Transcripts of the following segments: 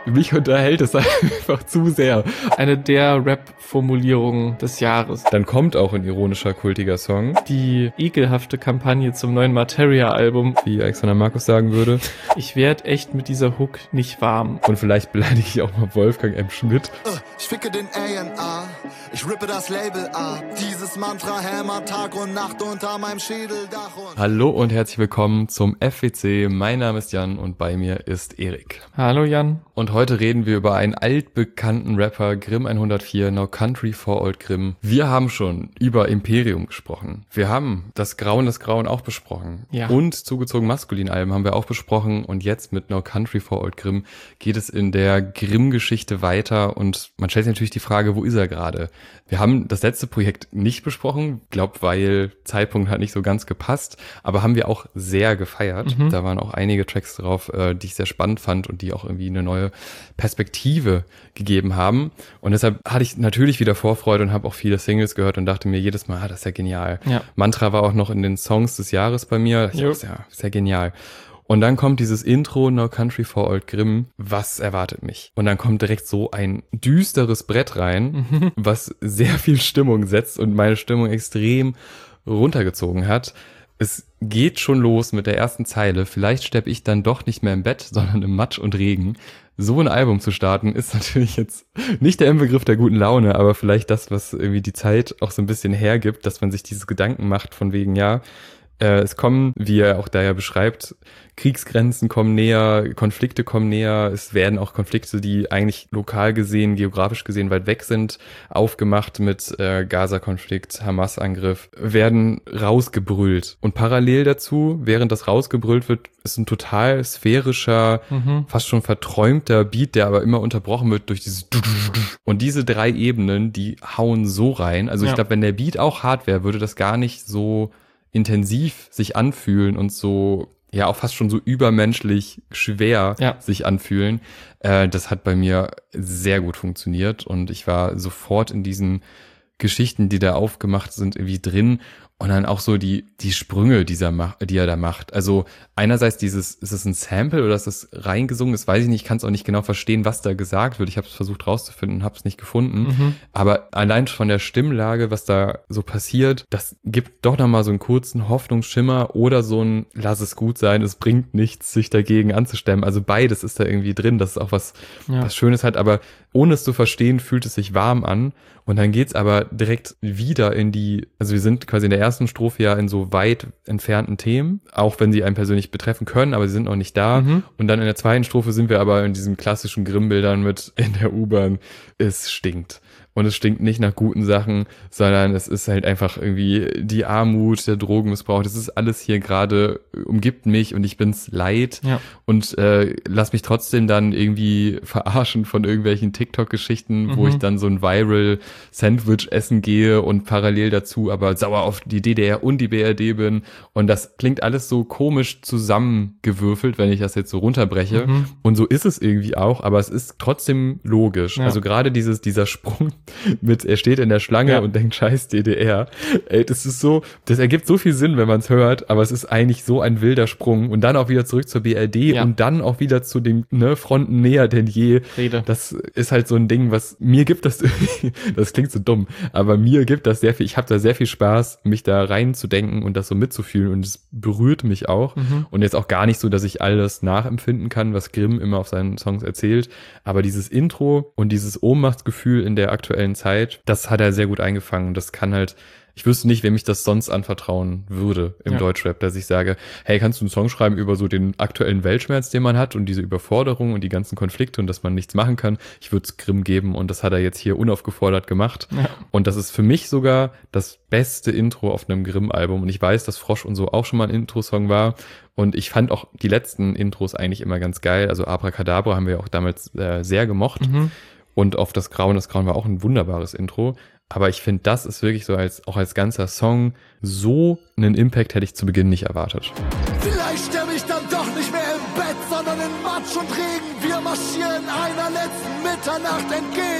Mich unterhält es einfach zu sehr. Eine der Rap-Formulierungen des Jahres. Dann kommt auch ein ironischer, kultiger Song. Die ekelhafte Kampagne zum neuen Materia-Album. Wie Alexander Markus sagen würde. Ich werd echt mit dieser Hook nicht warm. Und vielleicht beleidige ich auch mal Wolfgang M. Schmidt. Ich ficke den A&R, ich rippe das Label ab. Dieses Mantra hämmert Tag und Nacht unter meinem Schädeldach. Hallo und herzlich willkommen zum FWC. Mein Name ist Jan und bei mir ist Erik. Hallo Jan. Und heute reden wir über einen altbekannten Rapper, Grimm 104, No Country for Old Grimm. Wir haben schon über Imperium gesprochen. Wir haben das Grauen auch besprochen. Ja. Und zugezogen Maskulin-Alben haben wir auch besprochen. Und jetzt mit No Country for Old Grimm geht es in der Grimm-Geschichte weiter. Und man stellt sich natürlich die Frage, wo ist er gerade? Wir haben das letzte Projekt nicht besprochen, weil Zeitpunkt hat nicht so ganz gepasst, aber haben wir auch sehr gefeiert. Da waren auch einige Tracks drauf, die ich sehr spannend fand und die auch irgendwie eine neue Perspektive gegeben haben. Und deshalb hatte ich natürlich wieder Vorfreude und habe auch viele Singles gehört und dachte mir jedes Mal, das ist ja genial. Ja. Mantra war auch noch in den Songs des Jahres bei mir. Ich dachte, ja, sehr genial. Und dann kommt dieses Intro, No Country for Old Grimm. Was erwartet mich? Und dann kommt direkt so ein düsteres Brett rein, was sehr viel Stimmung setzt und meine Stimmung extrem runtergezogen hat. Es geht schon los mit der ersten Zeile. Vielleicht sterbe ich dann doch nicht mehr im Bett, sondern im Matsch und Regen. So ein Album zu starten, ist natürlich jetzt nicht der Inbegriff der guten Laune, aber vielleicht das, was irgendwie die Zeit auch so ein bisschen hergibt, dass man sich diese Gedanken macht von wegen, ja, es kommen, wie er auch da ja beschreibt, Kriegsgrenzen kommen näher, Konflikte kommen näher, es werden auch Konflikte, die eigentlich lokal gesehen, geografisch gesehen weit weg sind, aufgemacht mit Gaza-Konflikt, Hamas-Angriff, werden rausgebrüllt. Und parallel dazu, während das rausgebrüllt wird, ist ein total sphärischer, fast schon verträumter Beat, der aber immer unterbrochen wird durch dieses und diese drei Ebenen, die hauen so rein. Also ich glaube, wenn der Beat auch hart wäre, würde das gar nicht so intensiv sich anfühlen und so, ja, auch fast schon so übermenschlich schwer sich anfühlen. Das hat bei mir sehr gut funktioniert und ich war sofort in diesen Geschichten, die da aufgemacht sind, irgendwie drin. Und dann auch so die Sprünge, die er da macht. Also einerseits ist es ein Sample oder ist es reingesungen? Das weiß ich nicht. Ich kann es auch nicht genau verstehen, was da gesagt wird. Ich habe es versucht rauszufinden, habe es nicht gefunden. Aber allein von der Stimmlage, was da so passiert, das gibt doch nochmal so einen kurzen Hoffnungsschimmer oder so ein lass es gut sein, es bringt nichts, sich dagegen anzustemmen. Also beides ist da irgendwie drin, dass es auch was Schönes hat. Aber ohne es zu verstehen, fühlt es sich warm an. Und dann geht's aber direkt wieder also wir sind quasi in der ersten Strophe ja in so weit entfernten Themen, auch wenn sie einen persönlich betreffen können, aber sie sind noch nicht da. Und dann in der zweiten Strophe sind wir aber in diesen klassischen Grimm-Bildern mit in der U-Bahn, es stinkt. Und es stinkt nicht nach guten Sachen, sondern es ist halt einfach irgendwie die Armut, der Drogenmissbrauch. Das ist alles hier gerade, umgibt mich und ich bin's leid. Und lass mich trotzdem dann irgendwie verarschen von irgendwelchen TikTok-Geschichten, wo ich dann so ein Viral-Sandwich essen gehe und parallel dazu aber sauer auf die DDR und die BRD bin. Und das klingt alles so komisch zusammengewürfelt, wenn ich das jetzt so runterbreche. Und so ist es irgendwie auch, aber es ist trotzdem logisch. Also gerade dieser Sprung mit, er steht in der Schlange und denkt, scheiß DDR. Ey, das ergibt so viel Sinn, wenn man es hört, aber es ist eigentlich so ein wilder Sprung und dann auch wieder zurück zur BRD und dann auch wieder zu den Fronten näher denn je. Rede. Das ist halt so ein Ding, was mir gibt das klingt so dumm, aber mir gibt das sehr viel, ich habe da sehr viel Spaß, mich da reinzudenken und das so mitzufühlen und es berührt mich auch und jetzt auch gar nicht so, dass ich alles nachempfinden kann, was Grimm immer auf seinen Songs erzählt, aber dieses Intro und dieses Ohnmachtsgefühl in der aktuellen Zeit, das hat er sehr gut eingefangen. Das kann halt, ich wüsste nicht, wem ich das sonst anvertrauen würde im Deutschrap, dass ich sage, hey, kannst du einen Song schreiben über so den aktuellen Weltschmerz, den man hat und diese Überforderung und die ganzen Konflikte und dass man nichts machen kann? Ich würde es Grimm geben und das hat er jetzt hier unaufgefordert gemacht. Und das ist für mich sogar das beste Intro auf einem Grimm-Album und ich weiß, dass Frosch und so auch schon mal ein Intro-Song war und ich fand auch die letzten Intros eigentlich immer ganz geil. Also Abracadabra haben wir auch damals sehr gemocht. Und auf das Grauen war auch ein wunderbares Intro. Aber ich finde, das ist wirklich so auch als ganzer Song so einen Impact hätte ich zu Beginn nicht erwartet. Vielleicht sterbe ich dann doch nicht mehr im Bett, sondern in Matsch und Regen. Wir marschieren einer letzten Mitternacht entgegen.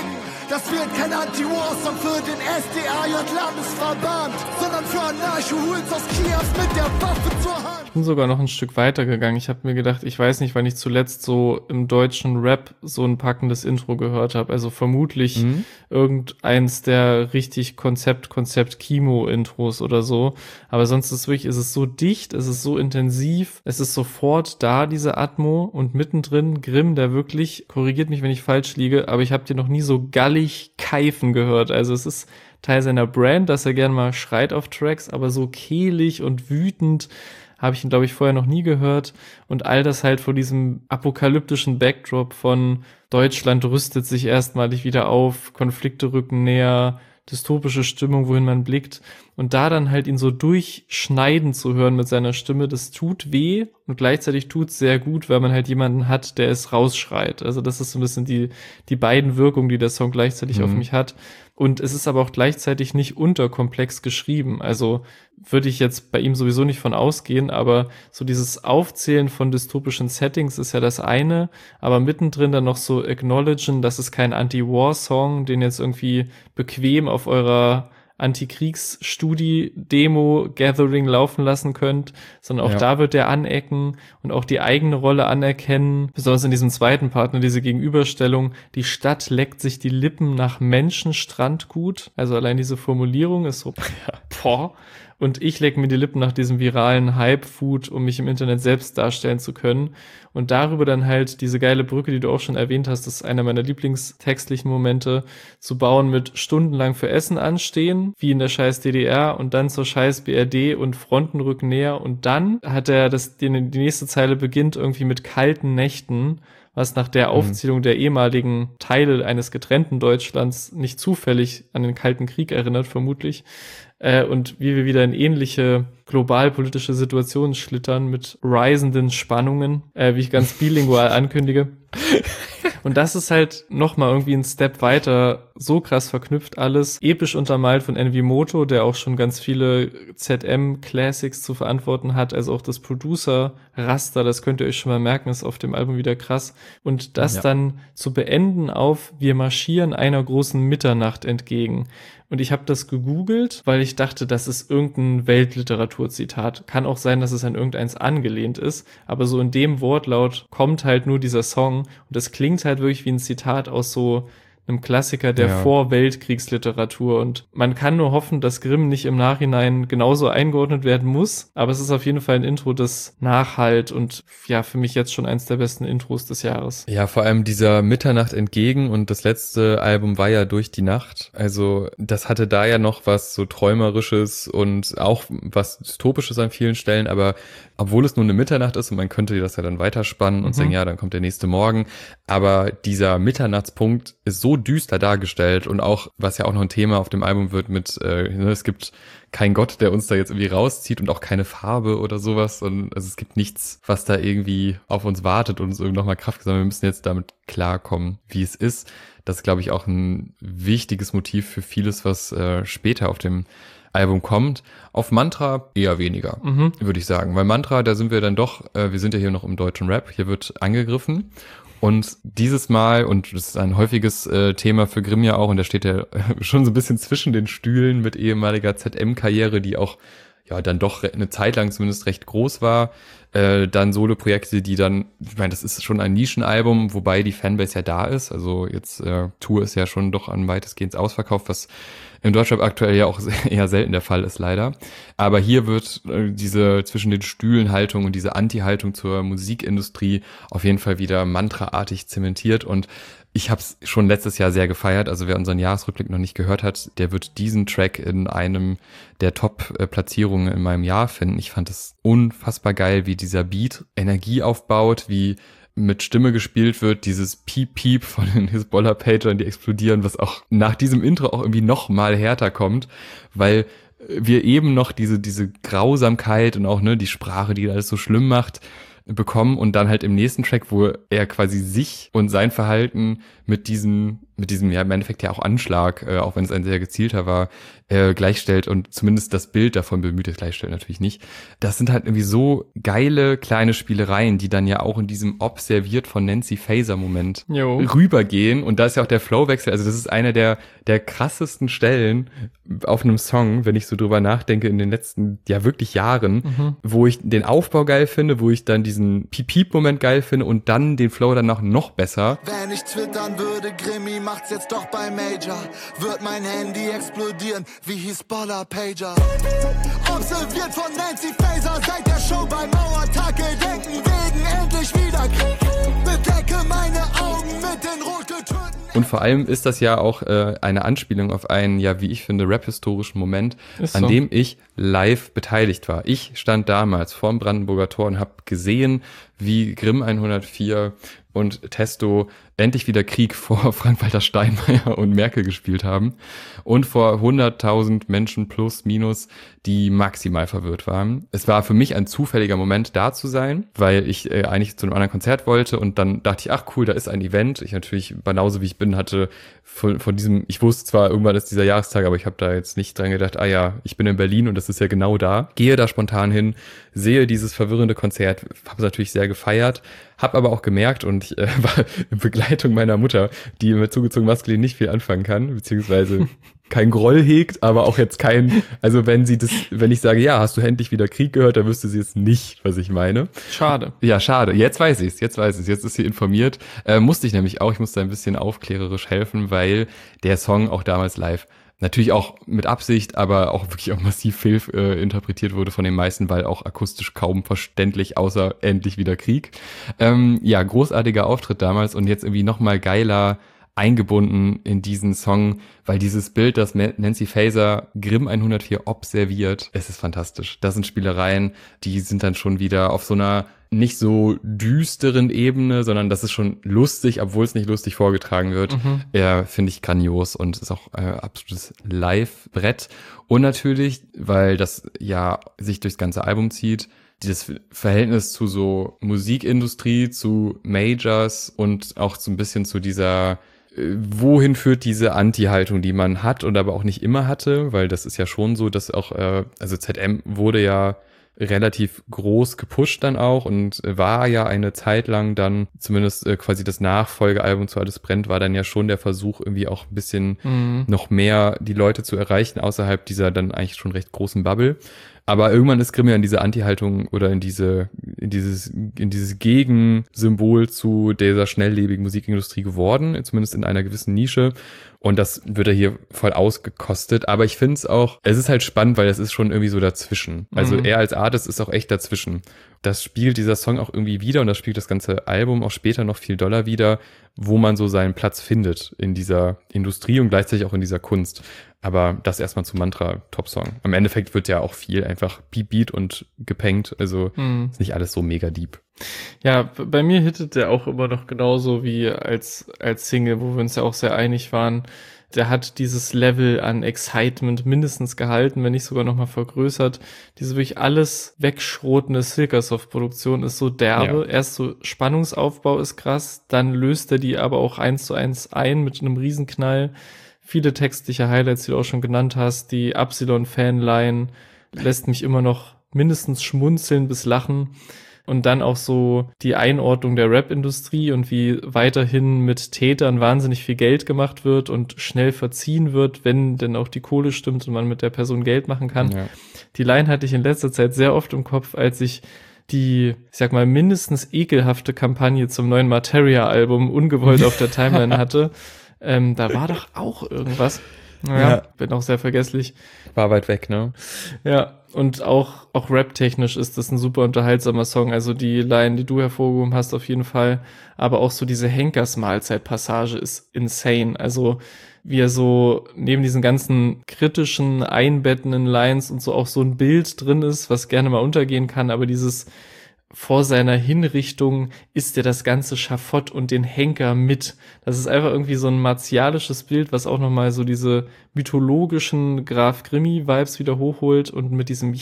Das wird kein Anti-War-Song für den SDAJ-Landesverband, sondern für Anarcho-Hools aus Kiew mit der Waffe zur Hand. Ich bin sogar noch ein Stück weiter gegangen. Ich habe mir gedacht, ich weiß nicht, wann ich zuletzt so im deutschen Rap so ein packendes Intro gehört habe. Also vermutlich irgendeins der richtig Konzept-Kimo-Intros oder so. Aber sonst ist es so dicht, es ist so intensiv, es ist sofort da, diese Atmo, und mittendrin Grimm, der wirklich, korrigiert mich, wenn ich falsch liege, aber ich habe den noch nie so gallig keifen gehört. Also es ist Teil seiner Brand, dass er gerne mal schreit auf Tracks, aber so kehlig und wütend habe ich ihn, glaube ich, vorher noch nie gehört. Und all das halt vor diesem apokalyptischen Backdrop von Deutschland rüstet sich erstmalig wieder auf, Konflikte rücken näher, dystopische Stimmung, wohin man blickt. Und da dann halt ihn so durchschneiden zu hören mit seiner Stimme, das tut weh und gleichzeitig tut's sehr gut, weil man halt jemanden hat, der es rausschreit. Also das ist so ein bisschen die beiden Wirkungen, die der Song gleichzeitig auf mich hat. Und es ist aber auch gleichzeitig nicht unterkomplex geschrieben. Also würde ich jetzt bei ihm sowieso nicht von ausgehen, aber so dieses Aufzählen von dystopischen Settings ist ja das eine, aber mittendrin dann noch so acknowledgen, das ist kein Anti-War-Song, den jetzt irgendwie bequem auf eurer Antikriegsstudie-Demo-Gathering laufen lassen könnt, sondern auch da wird der anecken und auch die eigene Rolle anerkennen, besonders in diesem zweiten Part, diese Gegenüberstellung, die Stadt leckt sich die Lippen nach Menschenstrandgut, also allein diese Formulierung ist so, boah, und ich lecke mir die Lippen nach diesem viralen Hype-Food, um mich im Internet selbst darstellen zu können. Und darüber dann halt diese geile Brücke, die du auch schon erwähnt hast, das ist einer meiner lieblingstextlichen Momente, zu bauen mit stundenlang für Essen anstehen, wie in der scheiß DDR, und dann zur scheiß BRD und Fronten rücken näher. Und dann hat er die nächste Zeile beginnt irgendwie mit kalten Nächten, was nach der Aufzählung der ehemaligen Teile eines getrennten Deutschlands nicht zufällig an den Kalten Krieg erinnert, vermutlich. Und wie wir wieder in ähnliche globalpolitische Situationen schlittern mit risenden Spannungen, wie ich ganz bilingual ankündige. Und das ist halt nochmal irgendwie ein Step weiter, so krass verknüpft alles, episch untermalt von Envimoto, der auch schon ganz viele ZM-Classics zu verantworten hat, also auch das Producer-Raster, das könnt ihr euch schon mal merken, ist auf dem Album wieder krass. Und das dann zu beenden auf, wir marschieren einer großen Mitternacht entgegen. Und ich habe das gegoogelt, weil ich dachte, das ist irgendein Weltliteraturzitat. Kann auch sein, dass es an irgendeins angelehnt ist, aber so in dem Wortlaut kommt halt nur dieser Song und das klingt halt wirklich wie ein Zitat aus so einem Klassiker der Vorweltkriegsliteratur, und man kann nur hoffen, dass Grimm nicht im Nachhinein genauso eingeordnet werden muss, aber es ist auf jeden Fall ein Intro, das nachhalt und ja, für mich jetzt schon eins der besten Intros des Jahres. Ja, vor allem dieser Mitternacht entgegen, und das letzte Album war ja Durch die Nacht, also das hatte da ja noch was so Träumerisches und auch was Dystopisches an vielen Stellen, aber obwohl es nur eine Mitternacht ist und man könnte das ja dann weiterspannen und sagen, ja, dann kommt der nächste Morgen, aber dieser Mitternachtspunkt ist so düster dargestellt, und auch, was ja auch noch ein Thema auf dem Album wird mit, es gibt keinen Gott, der uns da jetzt irgendwie rauszieht, und auch keine Farbe oder sowas, und also es gibt nichts, was da irgendwie auf uns wartet und uns irgendwie nochmal Kraft gibt, sondern wir müssen jetzt damit klarkommen, wie es ist. Das ist, glaube ich, auch ein wichtiges Motiv für vieles, was später auf dem Album kommt. Auf Mantra eher weniger, würde ich sagen, weil Mantra, da sind wir dann doch, wir sind ja hier noch im deutschen Rap, hier wird angegriffen. Und dieses Mal, und das ist ein häufiges Thema für Grimm ja auch, und der steht ja schon so ein bisschen zwischen den Stühlen mit ehemaliger ZM-Karriere, die auch ja dann doch eine Zeit lang zumindest recht groß war, dann Solo-Projekte, die dann, ich meine, das ist schon ein Nischenalbum, wobei die Fanbase ja da ist, also jetzt Tour ist ja schon doch an weitestgehend ausverkauft, was im Deutschrap aktuell ja auch eher selten der Fall ist, leider. Aber hier wird diese zwischen den Stühlen Haltung und diese Anti-Haltung zur Musikindustrie auf jeden Fall wieder mantraartig zementiert, und ich habe es schon letztes Jahr sehr gefeiert. Also wer unseren Jahresrückblick noch nicht gehört hat, der wird diesen Track in einem der Top-Platzierungen in meinem Jahr finden. Ich fand es unfassbar geil, wie dieser Beat Energie aufbaut, wie mit Stimme gespielt wird, dieses Piep-Piep von den Hisbollah-Pagern, die explodieren, was auch nach diesem Intro auch irgendwie noch mal härter kommt, weil wir eben noch diese Grausamkeit und auch die Sprache, die alles so schlimm macht, bekommen und dann halt im nächsten Track, wo er quasi sich und sein Verhalten mit diesem ja im Endeffekt ja auch Anschlag, auch wenn es ein sehr gezielter war, gleichstellt und zumindest das Bild davon bemüht ist, gleichstellt natürlich nicht. Das sind halt irgendwie so geile kleine Spielereien, die dann ja auch in diesem observiert von Nancy Faeser Moment rübergehen und da ist ja auch der Flowwechsel, also das ist einer der krassesten Stellen auf einem Song, wenn ich so drüber nachdenke in den letzten, ja wirklich Jahren, wo ich den Aufbau geil finde, wo ich dann diesen Piep-Piep-Moment geil finde und dann den Flow dann noch besser. Wenn ich twittern würde, Grimmy macht's jetzt doch bei Major, wird mein Handy explodieren, wie hieß Baller Pager. Observiert von Nancy Faeser seit der Show bei Mauertag, denken wegen endlich wieder Krieg. Bedecke meine Augen mit den rot getönten. Und vor allem ist das ja auch eine Anspielung auf einen, ja, wie ich finde, rap-historischen Moment, an dem ich live beteiligt war. Ich stand damals vorm Brandenburger Tor und habe gesehen, wie Grimm 104 und Testo endlich wieder Krieg vor Frank-Walter Steinmeier und Merkel gespielt haben und vor 100.000 Menschen plus minus, die maximal verwirrt waren. Es war für mich ein zufälliger Moment, da zu sein, weil ich eigentlich zu einem anderen Konzert wollte und dann dachte ich, ach cool, da ist ein Event. Ich natürlich, banause wie ich bin, hatte von diesem, ich wusste zwar, irgendwann ist dieser Jahrestag, aber ich habe da jetzt nicht dran gedacht, ich bin in Berlin und das ist ja genau da. Gehe da spontan hin, sehe dieses verwirrende Konzert, habe es natürlich sehr gefeiert, habe aber auch gemerkt und ich war in Begleitung meiner Mutter, die mit zugezogen maskulin nicht viel anfangen kann, beziehungsweise kein Groll hegt, aber auch jetzt also wenn ich sage, ja, hast du endlich wieder Krieg gehört, dann wüsste sie es nicht, was ich meine. Schade. Ja, schade. Jetzt weiß ich es. Jetzt ist sie informiert. Musste ich nämlich auch. Ich musste ein bisschen aufklärerisch helfen, weil der Song auch damals live natürlich auch mit Absicht, aber auch wirklich auch massiv fehlinterpretiert wurde von den meisten, weil auch akustisch kaum verständlich, außer endlich wieder Krieg. Ja, großartiger Auftritt damals und jetzt irgendwie nochmal geiler eingebunden in diesen Song, weil dieses Bild, das Nancy Faeser Grimm 104 observiert, es ist fantastisch. Das sind Spielereien, die sind dann schon wieder auf so einer nicht so düsteren Ebene, sondern das ist schon lustig, obwohl es nicht lustig vorgetragen wird. Ja, finde ich grandios und ist auch absolutes Live-Brett. Und natürlich, weil das ja sich durchs ganze Album zieht, dieses Verhältnis zu so Musikindustrie, zu Majors und auch so ein bisschen zu dieser wohin führt diese Anti-Haltung, die man hat und aber auch nicht immer hatte, weil das ist ja schon so, dass auch, also ZM wurde ja relativ groß gepusht dann auch und war ja eine Zeit lang dann, zumindest quasi das Nachfolgealbum zu Alles brennt, war dann ja schon der Versuch, irgendwie auch ein bisschen noch mehr die Leute zu erreichen, außerhalb dieser dann eigentlich schon recht großen Bubble. Aber irgendwann ist Grimm ja in diese Anti-Haltung oder in dieses Gegensymbol zu dieser schnelllebigen Musikindustrie geworden, zumindest in einer gewissen Nische. Und das wird er hier voll ausgekostet. Aber ich finde es ist halt spannend, weil es ist schon irgendwie so dazwischen. Also er als Artist ist auch echt dazwischen. Das spiegelt dieser Song auch irgendwie wieder und das spiegelt das ganze Album auch später noch viel doller wieder, wo man so seinen Platz findet in dieser Industrie und gleichzeitig auch in dieser Kunst. Aber das erstmal zum Mantra Top-Song. Im Endeffekt wird ja auch viel einfach Beat und gepengt. Also ist nicht alles so mega deep. Ja, bei mir hittet der auch immer noch genauso wie als Single, wo wir uns ja auch sehr einig waren. Der hat dieses Level an Excitement mindestens gehalten, wenn nicht sogar nochmal vergrößert. Diese wirklich alles wegschrotende Silkersoft-Produktion ist so derbe. Ja. Erst so Spannungsaufbau ist krass, dann löst er die aber auch 1:1 ein mit einem Riesenknall. Viele textliche Highlights, die du auch schon genannt hast. Die Absilon-Fanline lässt mich immer noch mindestens schmunzeln bis lachen. Und dann auch so die Einordnung der Rap-Industrie und wie weiterhin mit Tätern wahnsinnig viel Geld gemacht wird und schnell verziehen wird, wenn denn auch die Kohle stimmt und man mit der Person Geld machen kann. Ja. Die Line hatte ich in letzter Zeit sehr oft im Kopf, als ich die, ich sag mal, mindestens ekelhafte Kampagne zum neuen Materia-Album ungewollt auf der Timeline hatte. Da war doch auch irgendwas. Naja, bin auch sehr vergesslich. War weit weg, ne? Ja, und auch rap-technisch ist das ein super unterhaltsamer Song. Also die Line, die du hervorgehoben hast, auf jeden Fall. Aber auch so diese Henkers-Mahlzeit-Passage ist insane. Also wie er so neben diesen ganzen kritischen, einbettenden Lines und so auch so ein Bild drin ist, was gerne mal untergehen kann. Aber dieses vor seiner Hinrichtung isst er das ganze Schafott und den Henker mit. Das ist einfach irgendwie so ein martialisches Bild, was auch nochmal so diese mythologischen Graf Grimmi-Vibes wieder hochholt und mit diesem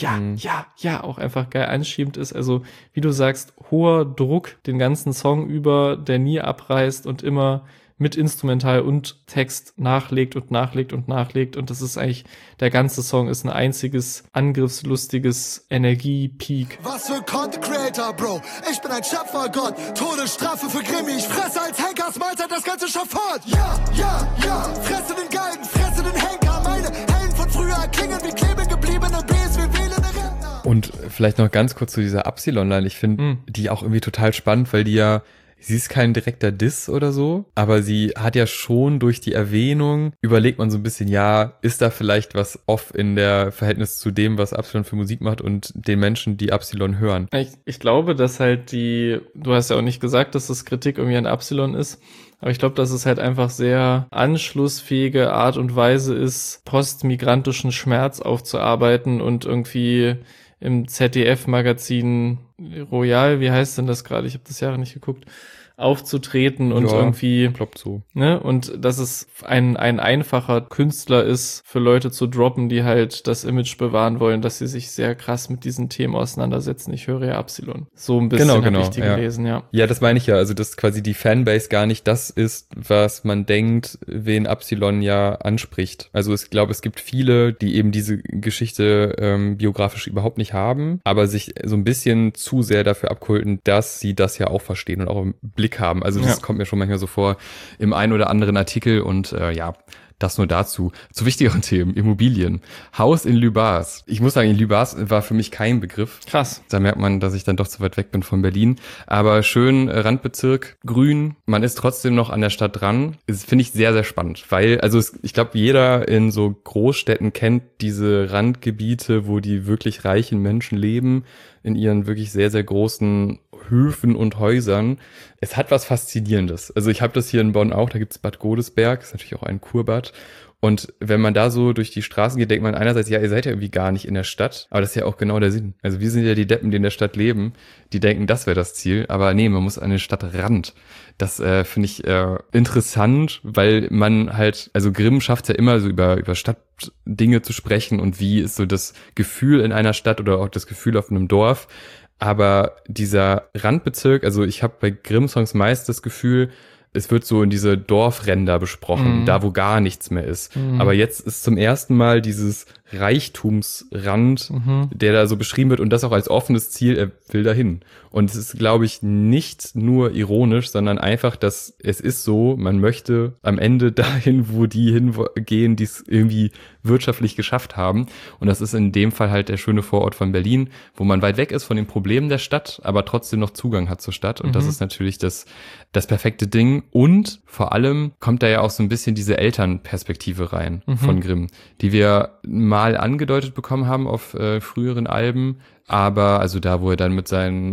ja auch einfach geil anschiebend ist. Also, wie du sagst, hoher Druck den ganzen Song über, der nie abreißt und immer mit Instrumental und Text nachlegt und nachlegt und nachlegt. Und das ist eigentlich, der ganze Song ist ein einziges angriffslustiges Energie-Peak. Was für Content Creator, Bro. Ich bin ein Schöpfergott. Todesstrafe für Grimmi. Ich fresse als Henkers Mahlzeit das ganze Schafott. Ja. Fresse den Galgen, fresse den Henker. Meine Helden von früher klingen wie kleben gebliebene Bs, wie wählende Rentner. Und vielleicht noch ganz kurz zu dieser Absilon-Line. Ich finde die auch irgendwie total spannend, weil die ja, sie ist kein direkter Diss oder so, aber sie hat ja schon durch die Erwähnung, überlegt man so ein bisschen, ja, ist da vielleicht was off in der Verhältnis zu dem, was Absilon für Musik macht und den Menschen, die Absilon hören? Ich glaube, dass halt du hast ja auch nicht gesagt, dass das Kritik irgendwie an Absilon ist, aber ich glaube, dass es halt einfach sehr anschlussfähige Art und Weise ist, postmigrantischen Schmerz aufzuarbeiten und irgendwie im ZDF-Magazin Royal, wie heißt denn das gerade? Ich habe das Jahre nicht geguckt, aufzutreten und irgendwie, klappt so. Ne? Und dass es ein einfacher Künstler ist, für Leute zu droppen, die halt das Image bewahren wollen, dass sie sich sehr krass mit diesen Themen auseinandersetzen. Ich höre ja Absilon. So ein bisschen habe ich die gelesen, ja. Ja, das meine ich ja. Also, dass quasi die Fanbase gar nicht das ist, was man denkt, wen Absilon ja anspricht. Also, ich glaube, es gibt viele, die eben diese Geschichte biografisch überhaupt nicht haben, aber sich so ein bisschen zu sehr dafür abkulten, dass sie das ja auch verstehen und auch im Blick haben. Also das kommt mir schon manchmal so vor im einen oder anderen Artikel und das nur dazu. Zu wichtigeren Themen, Immobilien. Haus in Lübars. Ich muss sagen, Lübars war für mich kein Begriff. Krass. Da merkt man, dass ich dann doch zu weit weg bin von Berlin. Aber schön Randbezirk, grün. Man ist trotzdem noch an der Stadt dran. Das finde ich sehr, sehr spannend, weil, ich glaube, jeder in so Großstädten kennt diese Randgebiete, wo die wirklich reichen Menschen leben, in ihren wirklich sehr, sehr großen Höfen und Häusern. Es hat was Faszinierendes. Also ich habe das hier in Bonn auch, da gibt's Bad Godesberg, ist natürlich auch ein Kurbad. Und wenn man da so durch die Straßen geht, denkt man einerseits, ja, ihr seid ja irgendwie gar nicht in der Stadt, aber das ist ja auch genau der Sinn. Also wir sind ja die Deppen, die in der Stadt leben, die denken, das wäre das Ziel, aber nee, man muss an den Stadtrand. Das finde ich interessant, weil man halt, also Grimm schafft es ja immer so über Stadtdinge zu sprechen und wie ist so das Gefühl in einer Stadt oder auch das Gefühl auf einem Dorf. Aber dieser Randbezirk, also ich habe bei Grimm-Songs meist das Gefühl, es wird so in diese Dorfränder besprochen, da wo gar nichts mehr ist. Aber jetzt ist zum ersten Mal dieses Reichtumsrand, der da so beschrieben wird und das auch als offenes Ziel, er will dahin. Und es ist, glaube ich, nicht nur ironisch, sondern einfach, dass es ist so, man möchte am Ende dahin, wo die hingehen, die es irgendwie wirtschaftlich geschafft haben. Und das ist in dem Fall halt der schöne Vorort von Berlin, wo man weit weg ist von den Problemen der Stadt, aber trotzdem noch Zugang hat zur Stadt. Und das ist natürlich das perfekte Ding. Und vor allem kommt da ja auch so ein bisschen diese Elternperspektive rein von Grimm, die wir mal angedeutet bekommen haben auf früheren Alben. Aber also da, wo er dann mit seinem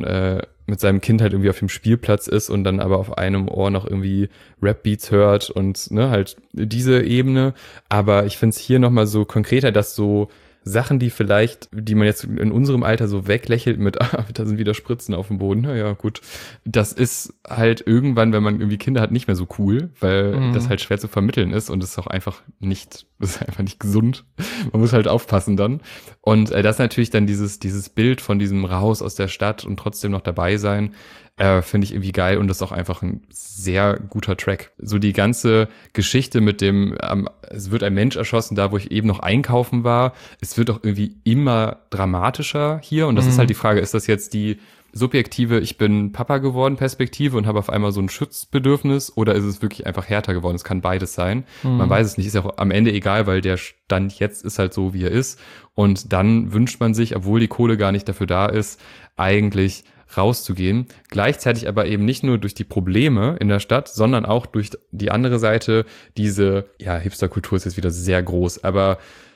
Kind halt irgendwie auf dem Spielplatz ist und dann aber auf einem Ohr noch irgendwie Rap-Beats hört und ne, halt diese Ebene. Aber ich finde es hier nochmal so konkreter, dass so Sachen, die man jetzt in unserem Alter so weglächelt mit, da sind wieder Spritzen auf dem Boden, naja, gut. Das ist halt irgendwann, wenn man irgendwie Kinder hat, nicht mehr so cool, weil das halt schwer zu vermitteln ist und es ist auch einfach nicht gesund. Man muss halt aufpassen dann. Und das ist natürlich dann dieses Bild von diesem Raus aus der Stadt und trotzdem noch dabei sein, finde ich irgendwie geil und das ist auch einfach ein sehr guter Track. So die ganze Geschichte mit dem, es wird ein Mensch erschossen, da wo ich eben noch einkaufen war, es wird auch irgendwie immer dramatischer hier und das ist halt die Frage, ist das jetzt die subjektive, ich bin Papa geworden Perspektive und habe auf einmal so ein Schutzbedürfnis oder ist es wirklich einfach härter geworden? Es kann beides sein. Man weiß es nicht, ist ja auch am Ende egal, weil der Stand jetzt ist halt so, wie er ist und dann wünscht man sich, obwohl die Kohle gar nicht dafür da ist, eigentlich rauszugehen. Gleichzeitig aber eben nicht nur durch die Probleme in der Stadt, sondern auch durch die andere Seite, diese, ja, Hipsterkultur ist jetzt wieder sehr groß, aber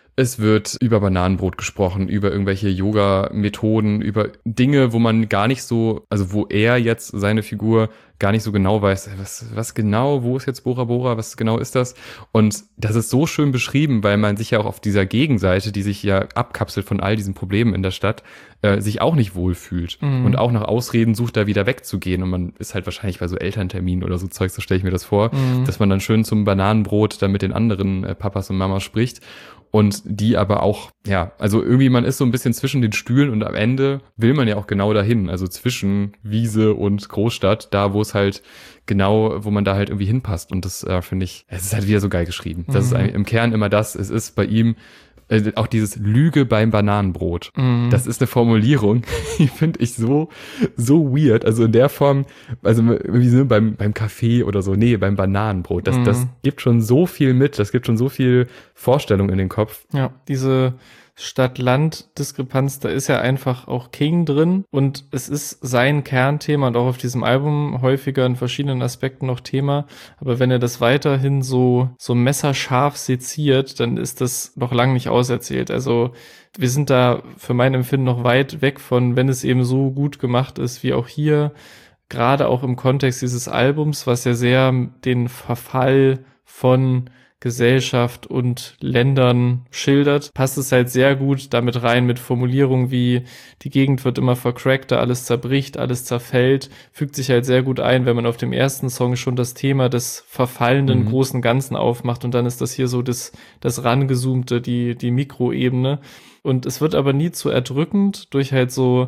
Es wird über Bananenbrot gesprochen, über irgendwelche Yoga-Methoden, über Dinge, wo man gar nicht so, also wo er jetzt, seine Figur, gar nicht so genau weiß, was genau, wo ist jetzt Bora Bora, was genau ist das? Und das ist so schön beschrieben, weil man sich ja auch auf dieser Gegenseite, die sich ja abkapselt von all diesen Problemen in der Stadt, sich auch nicht wohlfühlt und auch nach Ausreden sucht, da wieder wegzugehen. Und man ist halt wahrscheinlich bei so Elternterminen oder so Zeugs, so stelle ich mir das vor, dass man dann schön zum Bananenbrot dann mit den anderen Papas und Mamas spricht. Und die aber auch, ja, also irgendwie man ist so ein bisschen zwischen den Stühlen und am Ende will man ja auch genau dahin, also zwischen Wiese und Großstadt, da wo es halt genau, wo man da halt irgendwie hinpasst. Und das finde ich, es ist halt wieder so geil geschrieben. Das ist im Kern immer das, es ist bei ihm auch dieses Lüge beim Bananenbrot. Das ist eine Formulierung, die finde ich so weird. Also in der Form, also wie so beim Kaffee oder so, nee, beim Bananenbrot. Das gibt schon so viel mit, das gibt schon so viel Vorstellung in den Kopf. Ja, diese Stadt-Land-Diskrepanz, da ist ja einfach auch King drin und es ist sein Kernthema und auch auf diesem Album häufiger in verschiedenen Aspekten noch Thema, aber wenn er das weiterhin so messerscharf seziert, dann ist das noch lange nicht auserzählt. Also wir sind da für mein Empfinden noch weit weg von, wenn es eben so gut gemacht ist, wie auch hier, gerade auch im Kontext dieses Albums, was ja sehr den Verfall von Gesellschaft und Ländern schildert, passt es halt sehr gut damit rein mit Formulierungen wie die Gegend wird immer vercrackter, alles zerbricht, alles zerfällt, fügt sich halt sehr gut ein, wenn man auf dem ersten Song schon das Thema des verfallenden großen Ganzen aufmacht und dann ist das hier so das rangezoomte, die Mikroebene und es wird aber nie zu erdrückend durch halt so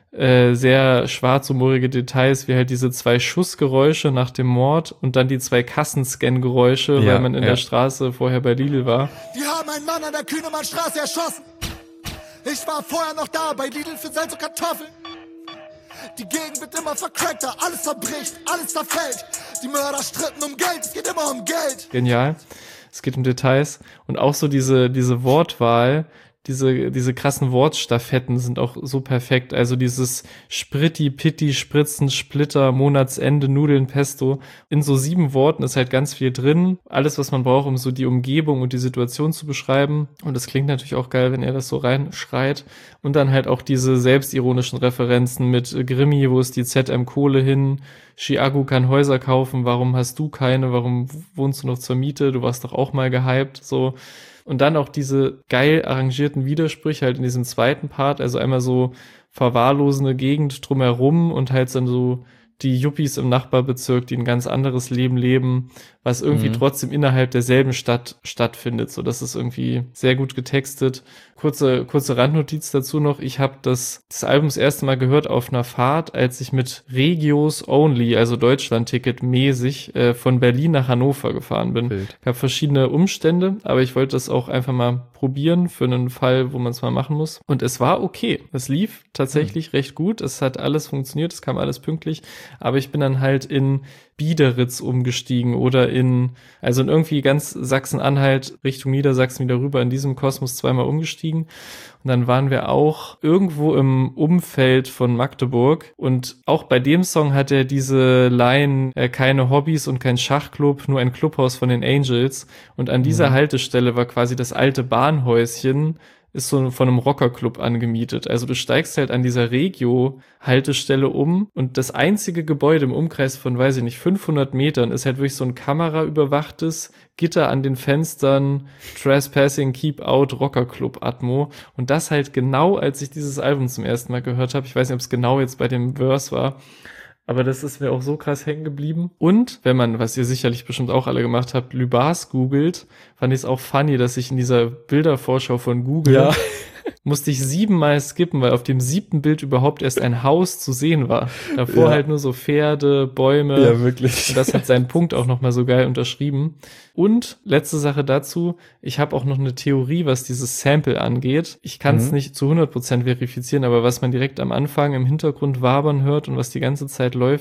sehr schwarzhumorige Details, wie halt diese 2 Schussgeräusche nach dem Mord und dann die 2 Kassenscan-Geräusche, weil man in der Straße vorher bei Lidl war. Die haben einen Mann an der Kühnemannstraße erschossen. Ich war vorher noch da bei Lidl für Salz und Kartoffeln. Die Gegend wird immer vercrackter, alles zerbricht, alles zerfällt. Die Mörder stritten um Geld, es geht immer um Geld. Genial, es geht um Details und auch so diese Wortwahl, diese krassen Wortstaffetten sind auch so perfekt. Also dieses Spritti, Pitti, Spritzen, Splitter, Monatsende, Nudeln, Pesto. In so 7 Worten ist halt ganz viel drin. Alles, was man braucht, um so die Umgebung und die Situation zu beschreiben. Und das klingt natürlich auch geil, wenn er das so reinschreit. Und dann halt auch diese selbstironischen Referenzen mit Grimmi, wo ist die ZM Kohle hin? Chiago kann Häuser kaufen, warum hast du keine? Warum wohnst du noch zur Miete? Du warst doch auch mal gehypt, so. Und dann auch diese geil arrangierten Widersprüche halt in diesem zweiten Part, also einmal so verwahrlosende Gegend drumherum und halt dann so die Yuppies im Nachbarbezirk, die ein ganz anderes Leben leben, was irgendwie trotzdem innerhalb derselben Stadt stattfindet. So, das ist irgendwie sehr gut getextet. Kurze Randnotiz dazu noch. Ich habe das Album das erste Mal gehört auf einer Fahrt, als ich mit Regios Only, also Deutschland-Ticket mäßig, von Berlin nach Hannover gefahren bin. Bild. Gab verschiedene Umstände, aber ich wollte das auch einfach mal probieren für einen Fall, wo man es mal machen muss. Und es war okay. Es lief tatsächlich recht gut. Es hat alles funktioniert. Es kam alles pünktlich. Aber ich bin dann halt in Biederitz umgestiegen oder in irgendwie ganz Sachsen-Anhalt Richtung Niedersachsen wieder rüber in diesem Kosmos zweimal umgestiegen. Und dann waren wir auch irgendwo im Umfeld von Magdeburg. Und auch bei dem Song hat er diese Line, keine Hobbys und kein Schachclub, nur ein Clubhaus von den Angels. Und an dieser Haltestelle war quasi das alte Bahnhäuschen, ist so von einem Rockerclub angemietet. Also du steigst halt an dieser Regio-Haltestelle um und das einzige Gebäude im Umkreis von, 500 Metern ist halt wirklich so ein kameraüberwachtes Gitter an den Fenstern, Trespassing, Keep Out, Rockerclub-Atmo. Und das halt genau, als ich dieses Album zum ersten Mal gehört habe. Ich weiß nicht, ob es genau jetzt bei dem Verse war. Aber das ist mir auch so krass hängen geblieben. Und wenn man, was ihr sicherlich bestimmt auch alle gemacht habt, Lübars googelt, fand ich es auch funny, dass ich in dieser Bildervorschau von Google musste ich 7-mal skippen, weil auf dem 7. Bild überhaupt erst ein Haus zu sehen war. Davor halt nur so Pferde, Bäume. Ja, wirklich. Und das hat seinen Punkt auch nochmal so geil unterschrieben. Und letzte Sache dazu, ich habe auch noch eine Theorie, was dieses Sample angeht. Ich kann es nicht zu 100% verifizieren, aber was man direkt am Anfang im Hintergrund wabern hört und was die ganze Zeit läuft,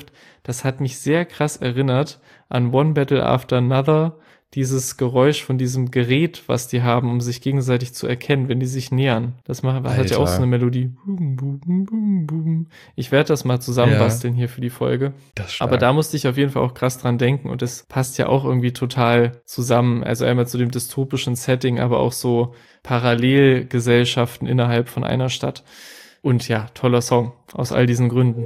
das hat mich sehr krass erinnert an One Battle After Another, dieses Geräusch von diesem Gerät, was die haben, um sich gegenseitig zu erkennen, wenn die sich nähern. Das hat ja auch so eine Melodie. Boom, boom, boom, boom. Ich werde das mal zusammenbasteln hier für die Folge. Aber da musste ich auf jeden Fall auch krass dran denken und das passt ja auch irgendwie total zusammen. Also einmal zu dem dystopischen Setting, aber auch so Parallelgesellschaften innerhalb von einer Stadt. Und ja, toller Song aus all diesen Gründen.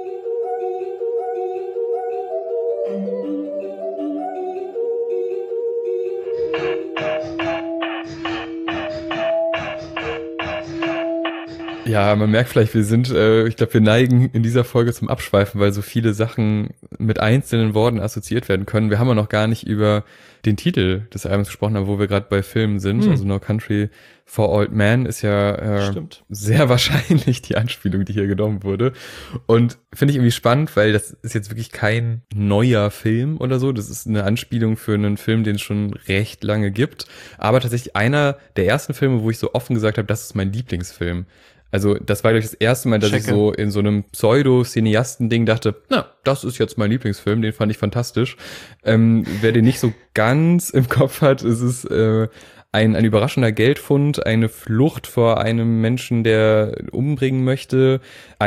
Ja, man merkt vielleicht, ich glaube, wir neigen in dieser Folge zum Abschweifen, weil so viele Sachen mit einzelnen Worten assoziiert werden können. Wir haben ja noch gar nicht über den Titel des Albums gesprochen, aber wo wir gerade bei Filmen sind. Also No Country for Old Men ist ja sehr wahrscheinlich die Anspielung, die hier genommen wurde. Und finde ich irgendwie spannend, weil das ist jetzt wirklich kein neuer Film oder so. Das ist eine Anspielung für einen Film, den es schon recht lange gibt. Aber tatsächlich einer der ersten Filme, wo ich so offen gesagt habe, das ist mein Lieblingsfilm. Also das war, glaube ich, das erste Mal, dass ich so in so einem Pseudo-Cineasten-Ding dachte, na, das ist jetzt mein Lieblingsfilm, den fand ich fantastisch. Wer den nicht so ganz im Kopf hat, ist es ein überraschender Geldfund, eine Flucht vor einem Menschen, der umbringen möchte,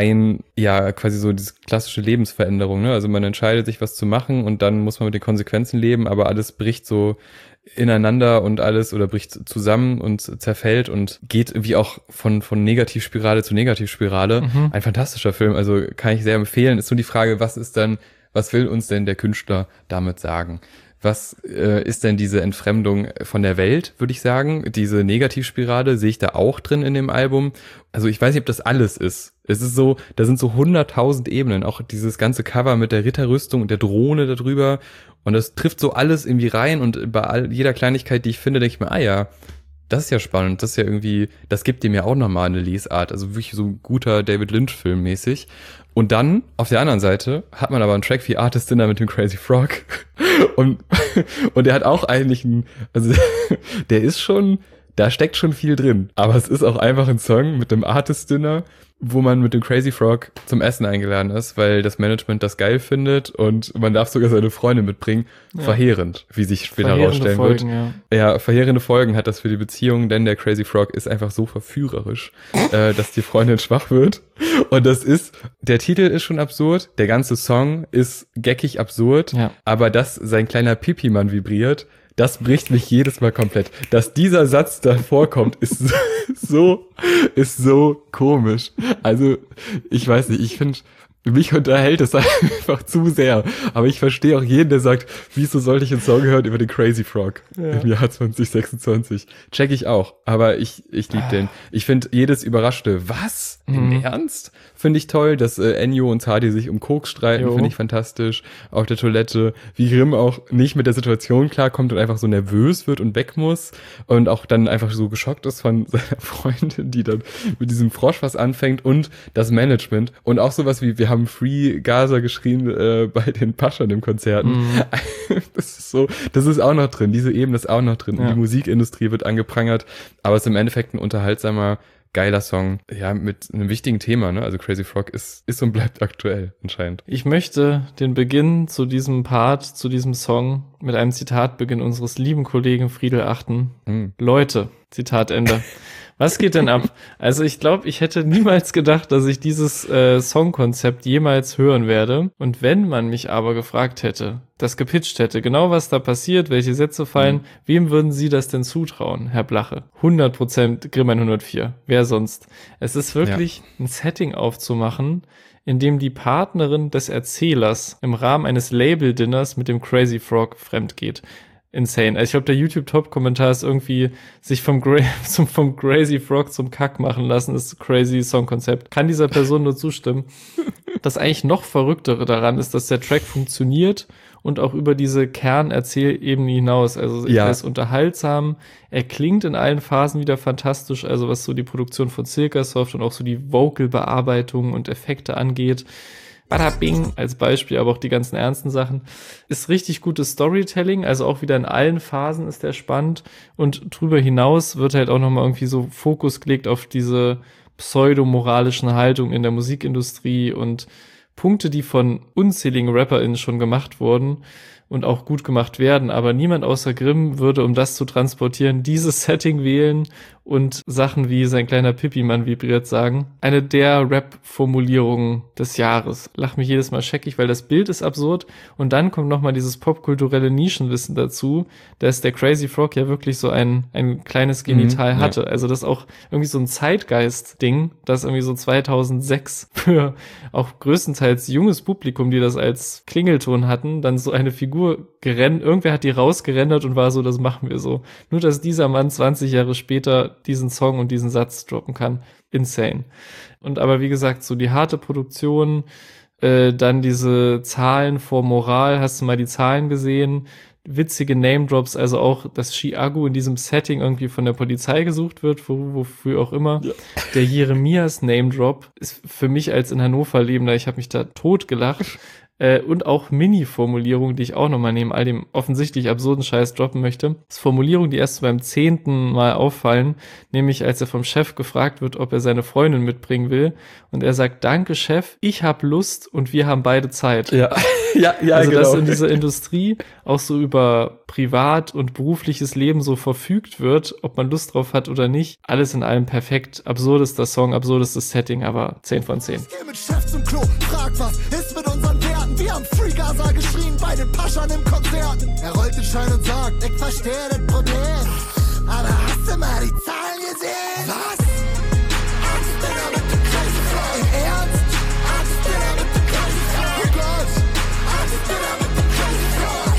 quasi so diese klassische Lebensveränderung, ne? Also man entscheidet sich, was zu machen und dann muss man mit den Konsequenzen leben, aber alles bricht so ineinander und alles oder bricht zusammen und zerfällt und geht irgendwie auch von Negativspirale zu Negativspirale. Ein fantastischer Film, also kann ich sehr empfehlen. Ist nur die Frage, was will uns denn der Künstler damit sagen? Was ist denn diese Entfremdung von der Welt, würde ich sagen? Diese Negativspirale sehe ich da auch drin in dem Album. Also ich weiß nicht, ob das alles ist. Es ist so, da sind so 100.000 Ebenen. Auch dieses ganze Cover mit der Ritterrüstung und der Drohne da drüber. Und das trifft so alles irgendwie rein. Und bei jeder Kleinigkeit, die ich finde, denke ich mir, das ist ja spannend. Das ist ja irgendwie, das gibt dem ja auch nochmal eine Lesart. Also wirklich so ein guter David Lynch-Film mäßig. Und dann, auf der anderen Seite, hat man aber einen Track wie Artist Dinner mit dem Crazy Frog. Und der hat auch eigentlich der ist schon, da steckt schon viel drin. Aber es ist auch einfach ein Song mit dem Artist Dinner, wo man mit dem Crazy Frog zum Essen eingeladen ist, weil das Management das geil findet und man darf sogar seine Freunde mitbringen. Ja. Verheerend, wie sich später herausstellen wird. Ja, verheerende Folgen hat das für die Beziehung, denn der Crazy Frog ist einfach so verführerisch, dass die Freundin schwach wird. Und der Titel ist schon absurd, der ganze Song ist geckig absurd, aber dass sein kleiner Pipi-Mann vibriert, das bricht mich jedes Mal komplett. Dass dieser Satz da vorkommt, ist so komisch. Also, ich weiß nicht, ich finde, mich unterhält es einfach zu sehr. Aber ich verstehe auch jeden, der sagt, wieso sollte ich einen Song hören über den Crazy Frog im Jahr 2026? Check ich auch. Aber ich liebe den. Ich finde jedes überraschte, was? Im Ernst? Finde ich toll, dass Ennio und Hardy sich um Koks streiten, finde ich fantastisch. Auf der Toilette, wie Grimm auch nicht mit der Situation klarkommt und einfach so nervös wird und weg muss und auch dann einfach so geschockt ist von seiner Freundin, die dann mit diesem Frosch was anfängt und das Management und auch sowas wie, wir haben Free Gaza geschrien bei den Paschern im Konzerten. Das ist auch noch drin, diese Ebene ist auch noch drin. Ja. Die Musikindustrie wird angeprangert, aber es ist im Endeffekt ein unterhaltsamer, geiler Song, ja, mit einem wichtigen Thema, ne? Also Crazy Frog ist und bleibt aktuell anscheinend. Ich möchte den Beginn zu diesem Part, zu diesem Song mit einem Zitat beginnen unseres lieben Kollegen Friedel Achten. Leute, Zitat Ende. Was geht denn ab? Also ich glaube, ich hätte niemals gedacht, dass ich dieses Songkonzept jemals hören werde. Und wenn man mich aber gefragt hätte, das gepitcht hätte, genau was da passiert, welche Sätze fallen, wem würden Sie das denn zutrauen, Herr Blache? 100% Grimm 104. Wer sonst? Es ist wirklich ein Setting aufzumachen, in dem die Partnerin des Erzählers im Rahmen eines Label-Dinners mit dem Crazy Frog fremd geht. Insane. Also ich glaube, der YouTube-Top-Kommentar ist irgendwie sich vom Crazy Frog zum Kack machen lassen, ist crazy Songkonzept. Kann dieser Person nur zustimmen. Das eigentlich noch Verrücktere daran ist, dass der Track funktioniert und auch über diese Kernerzählebene hinaus. Also er ist unterhaltsam, er klingt in allen Phasen wieder fantastisch, also was so die Produktion von Silkasoft und auch so die Vocal-Bearbeitung und Effekte angeht. Bada bing als Beispiel, aber auch die ganzen ernsten Sachen. Ist richtig gutes Storytelling, also auch wieder in allen Phasen ist der spannend und drüber hinaus wird halt auch nochmal irgendwie so Fokus gelegt auf diese pseudomoralischen Haltungen in der Musikindustrie und Punkte, die von unzähligen RapperInnen schon gemacht wurden und auch gut gemacht werden, aber niemand außer Grimm würde, um das zu transportieren, dieses Setting wählen und Sachen wie sein kleiner Pipi-Mann vibriert sagen. Eine der Rap-Formulierungen des Jahres. Lach mich jedes Mal scheckig, weil das Bild ist absurd und dann kommt nochmal dieses popkulturelle Nischenwissen dazu, dass der Crazy Frog ja wirklich so ein kleines Genital hatte. Also das ist auch irgendwie so ein Zeitgeist-Ding, das irgendwie so 2006 für auch größtenteils junges Publikum, die das als Klingelton hatten, dann so eine Figur irgendwer hat die rausgerendert und war so, das machen wir so. Nur, dass dieser Mann 20 Jahre später diesen Song und diesen Satz droppen kann. Insane. Und aber wie gesagt, so die harte Produktion, dann diese Zahlen vor Moral, hast du mal die Zahlen gesehen? Witzige Name-Drops, also auch, dass Chiago in diesem Setting irgendwie von der Polizei gesucht wird, wofür auch immer. Ja. Der Jeremias Name-Drop ist für mich als in Hannover Lebender, ich habe mich da tot gelacht. Und auch Mini-Formulierungen, die ich auch nochmal neben all dem offensichtlich absurden Scheiß droppen möchte. Das ist Formulierungen, die erst beim 10. Mal auffallen, nämlich als er vom Chef gefragt wird, ob er seine Freundin mitbringen will. Und er sagt, danke Chef, ich hab Lust und wir haben beide Zeit. Ja, also genau. Dass in dieser Industrie auch so über Privat- und berufliches Leben so verfügt wird, ob man Lust drauf hat oder nicht. Alles in allem perfekt. Absurdester Song, absurdestes Setting, aber 10 von 10. Ich geh mit Chef zum Klo, frag was ist mit unseren Werten. Wir haben Free Gaza geschrien bei den Paschern im Konzert. Er rollt den Schein und sagt, ich verstehe das Problem. Aber hast du mal die Zahlen gesehen? Was? Arztdinner mit dem Crazy Frog. Im Ernst? Arztdinner mit dem Crazy Frog. Oh Gott. Arztdinner mit dem Crazy Frog.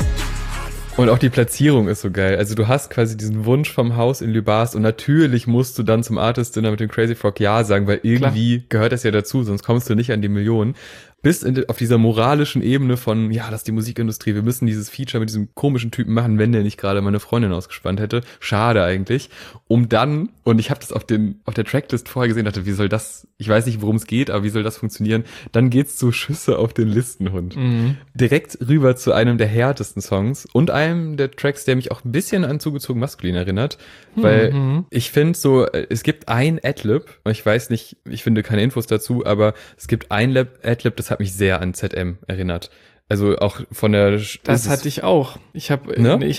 Okay. Und auch die Platzierung ist so geil. Also du hast quasi diesen Wunsch vom Haus in Lübars und natürlich musst du dann zum Artist-Dinner mit dem Crazy Frog Ja sagen, weil irgendwie gehört das ja dazu, sonst kommst du nicht an die Millionen. Bis auf dieser moralischen Ebene von, ja, das ist die Musikindustrie, wir müssen dieses Feature mit diesem komischen Typen machen, wenn der nicht gerade meine Freundin ausgespannt hätte. Schade eigentlich. Um dann, und ich habe das auf der Tracklist vorher gesehen, dachte, wie soll das, ich weiß nicht, worum es geht, aber wie soll das funktionieren? Dann geht's zu Schüsse auf den Listenhund. Mhm. Direkt rüber zu einem der härtesten Songs und einem der Tracks, der mich auch ein bisschen an Zugezogen Maskulin erinnert, weil ich finde so, es gibt ein Adlib, ich weiß nicht, ich finde keine Infos dazu, aber es gibt ein Adlib, das hat mich sehr an ZM erinnert. Also auch von der... Das hatte ich auch. Ich habe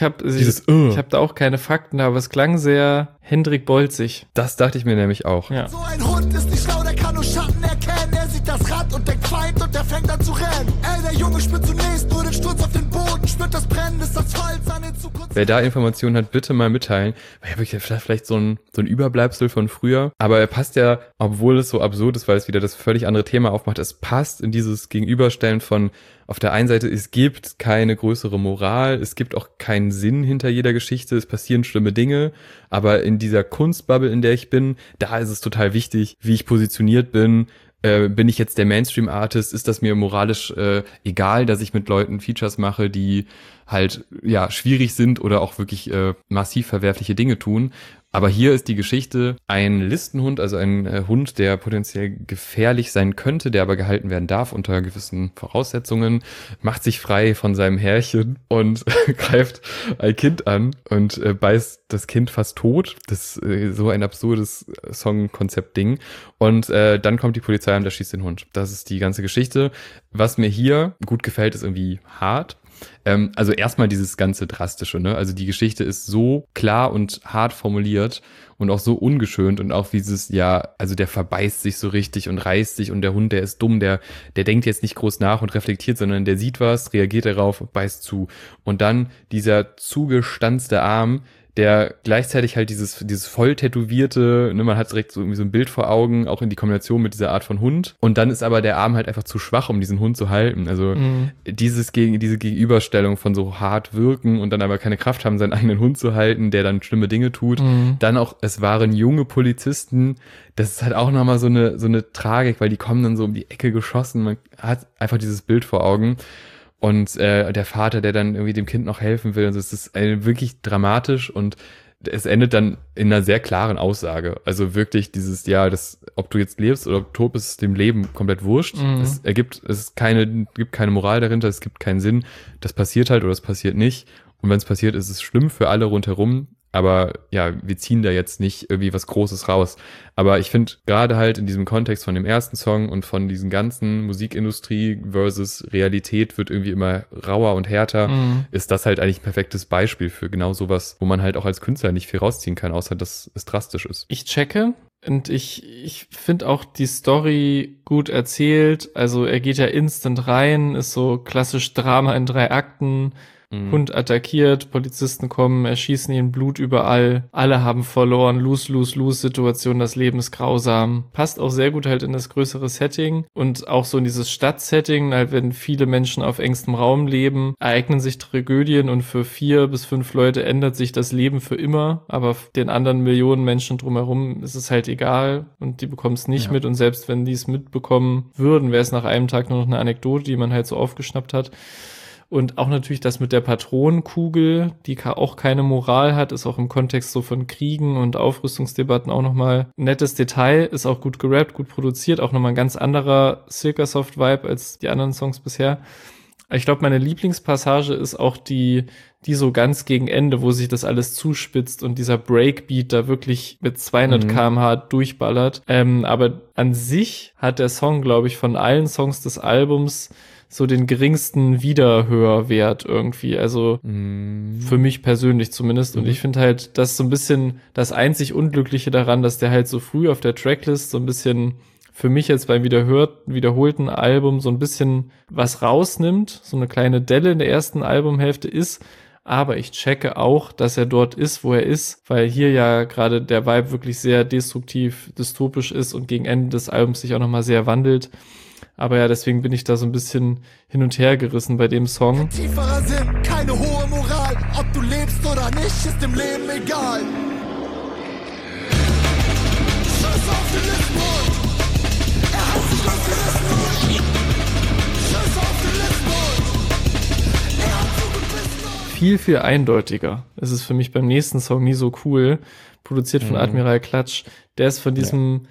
da auch keine Fakten, aber es klang sehr Hendrik Bolzig. Das dachte ich mir nämlich auch. Ja. So ein Hund ist nicht schlau, der kann nur Schatten erkennen. Er sieht das Rad und denkt Feind und der fängt an zu rennen. Ey, der Junge spürt zunächst nur den Sturz auf den Boden, spürt das Brennen des Asphalts an den Zukunft. Wer da Informationen hat, bitte mal mitteilen. Weil ich habe vielleicht so ein Überbleibsel von früher. Aber er passt ja, obwohl es so absurd ist, weil es wieder das völlig andere Thema aufmacht, es passt in dieses Gegenüberstellen von auf der einen Seite, es gibt keine größere Moral, es gibt auch keinen Sinn hinter jeder Geschichte, es passieren schlimme Dinge, aber in dieser Kunstbubble, in der ich bin, da ist es total wichtig, wie ich positioniert bin. Bin ich jetzt der Mainstream-Artist? Ist das mir moralisch egal, dass ich mit Leuten Features mache, die halt ja schwierig sind oder auch wirklich massiv verwerfliche Dinge tun? Aber hier ist die Geschichte, ein Listenhund, also ein Hund, der potenziell gefährlich sein könnte, der aber gehalten werden darf unter gewissen Voraussetzungen, macht sich frei von seinem Herrchen und greift ein Kind an und beißt das Kind fast tot. Das ist so ein absurdes Songkonzept-Ding. Und dann kommt die Polizei und erschießt den Hund. Das ist die ganze Geschichte. Was mir hier gut gefällt, ist irgendwie hart. Also erstmal dieses ganze Drastische, ne? Also die Geschichte ist so klar und hart formuliert und auch so ungeschönt und auch dieses, ja, also der verbeißt sich so richtig und reißt sich und der Hund, der ist dumm, der denkt jetzt nicht groß nach und reflektiert, sondern der sieht was, reagiert darauf und beißt zu. Und dann dieser zugestanzte Arm, der gleichzeitig halt dieses voll tätowierte, ne, man hat direkt so irgendwie so ein Bild vor Augen, auch in die Kombination mit dieser Art von Hund. Und dann ist aber der Arm halt einfach zu schwach, um diesen Hund zu halten. Also diese Gegenüberstellung von so hart wirken und dann aber keine Kraft haben, seinen eigenen Hund zu halten, der dann schlimme Dinge tut. Dann auch, es waren junge Polizisten. Das ist halt auch nochmal so eine Tragik, weil die kommen dann so um die Ecke geschossen. Man hat einfach dieses Bild vor Augen. Und der Vater, der dann irgendwie dem Kind noch helfen will. Also es ist wirklich dramatisch und es endet dann in einer sehr klaren Aussage. Also wirklich dieses, ja, ob du jetzt lebst oder tot bist, ist dem Leben komplett wurscht. Es gibt keine Moral dahinter, es gibt keinen Sinn. Das passiert halt oder es passiert nicht. Und wenn es passiert, ist es schlimm für alle rundherum. Aber ja, wir ziehen da jetzt nicht irgendwie was Großes raus. Aber ich finde, gerade halt in diesem Kontext von dem ersten Song und von diesen ganzen Musikindustrie versus Realität wird irgendwie immer rauer und härter, ist das halt eigentlich ein perfektes Beispiel für genau sowas, wo man halt auch als Künstler nicht viel rausziehen kann, außer dass es drastisch ist. Ich checke. Und ich finde auch die Story gut erzählt. Also er geht ja instant rein, ist so klassisch Drama in 3 Akten. Hund attackiert, Polizisten kommen, erschießen ihn, Blut überall. Alle haben verloren, Lose-Situation, das Leben ist grausam. Passt auch sehr gut halt in das größere Setting und auch so in dieses Stadtsetting, halt wenn viele Menschen auf engstem Raum leben, ereignen sich Tragödien und für 4 bis 5 Leute ändert sich das Leben für immer, aber den anderen Millionen Menschen drumherum ist es halt egal und die bekommen es nicht mit und selbst wenn die es mitbekommen würden, wäre es nach einem Tag nur noch eine Anekdote, die man halt so aufgeschnappt hat. Und auch natürlich das mit der Patronenkugel, die auch keine Moral hat, ist auch im Kontext so von Kriegen und Aufrüstungsdebatten auch nochmal ein nettes Detail, ist auch gut gerappt, gut produziert, auch nochmal ein ganz anderer Silkasoft-Vibe als die anderen Songs bisher. Ich glaube, meine Lieblingspassage ist auch die so ganz gegen Ende, wo sich das alles zuspitzt und dieser Breakbeat da wirklich mit 200 km/h durchballert. Aber an sich hat der Song, glaube ich, von allen Songs des Albums so den geringsten Wiederhörwert irgendwie, also für mich persönlich zumindest. Und ich finde halt, das ist so ein bisschen das einzig Unglückliche daran, dass der halt so früh auf der Tracklist so ein bisschen für mich jetzt beim wiederholten Album so ein bisschen was rausnimmt, so eine kleine Delle in der ersten Albumhälfte ist. Aber ich checke auch, dass er dort ist, wo er ist, weil hier ja gerade der Vibe wirklich sehr destruktiv, dystopisch ist und gegen Ende des Albums sich auch nochmal sehr wandelt. Aber ja, deswegen bin ich da so ein bisschen hin und her gerissen bei dem Song. Tieferer Sinn, keine hohe Moral. Ob du lebst oder nicht, ist im Leben egal. Schuss auf den Lichtmond. Er hat sich losgerissen. Schuss auf den Lichtmond. Er hat zugebissen. Viel eindeutiger. Es ist für mich beim nächsten Song nie so cool. Produziert von Admiral Klatsch. Der ist von diesem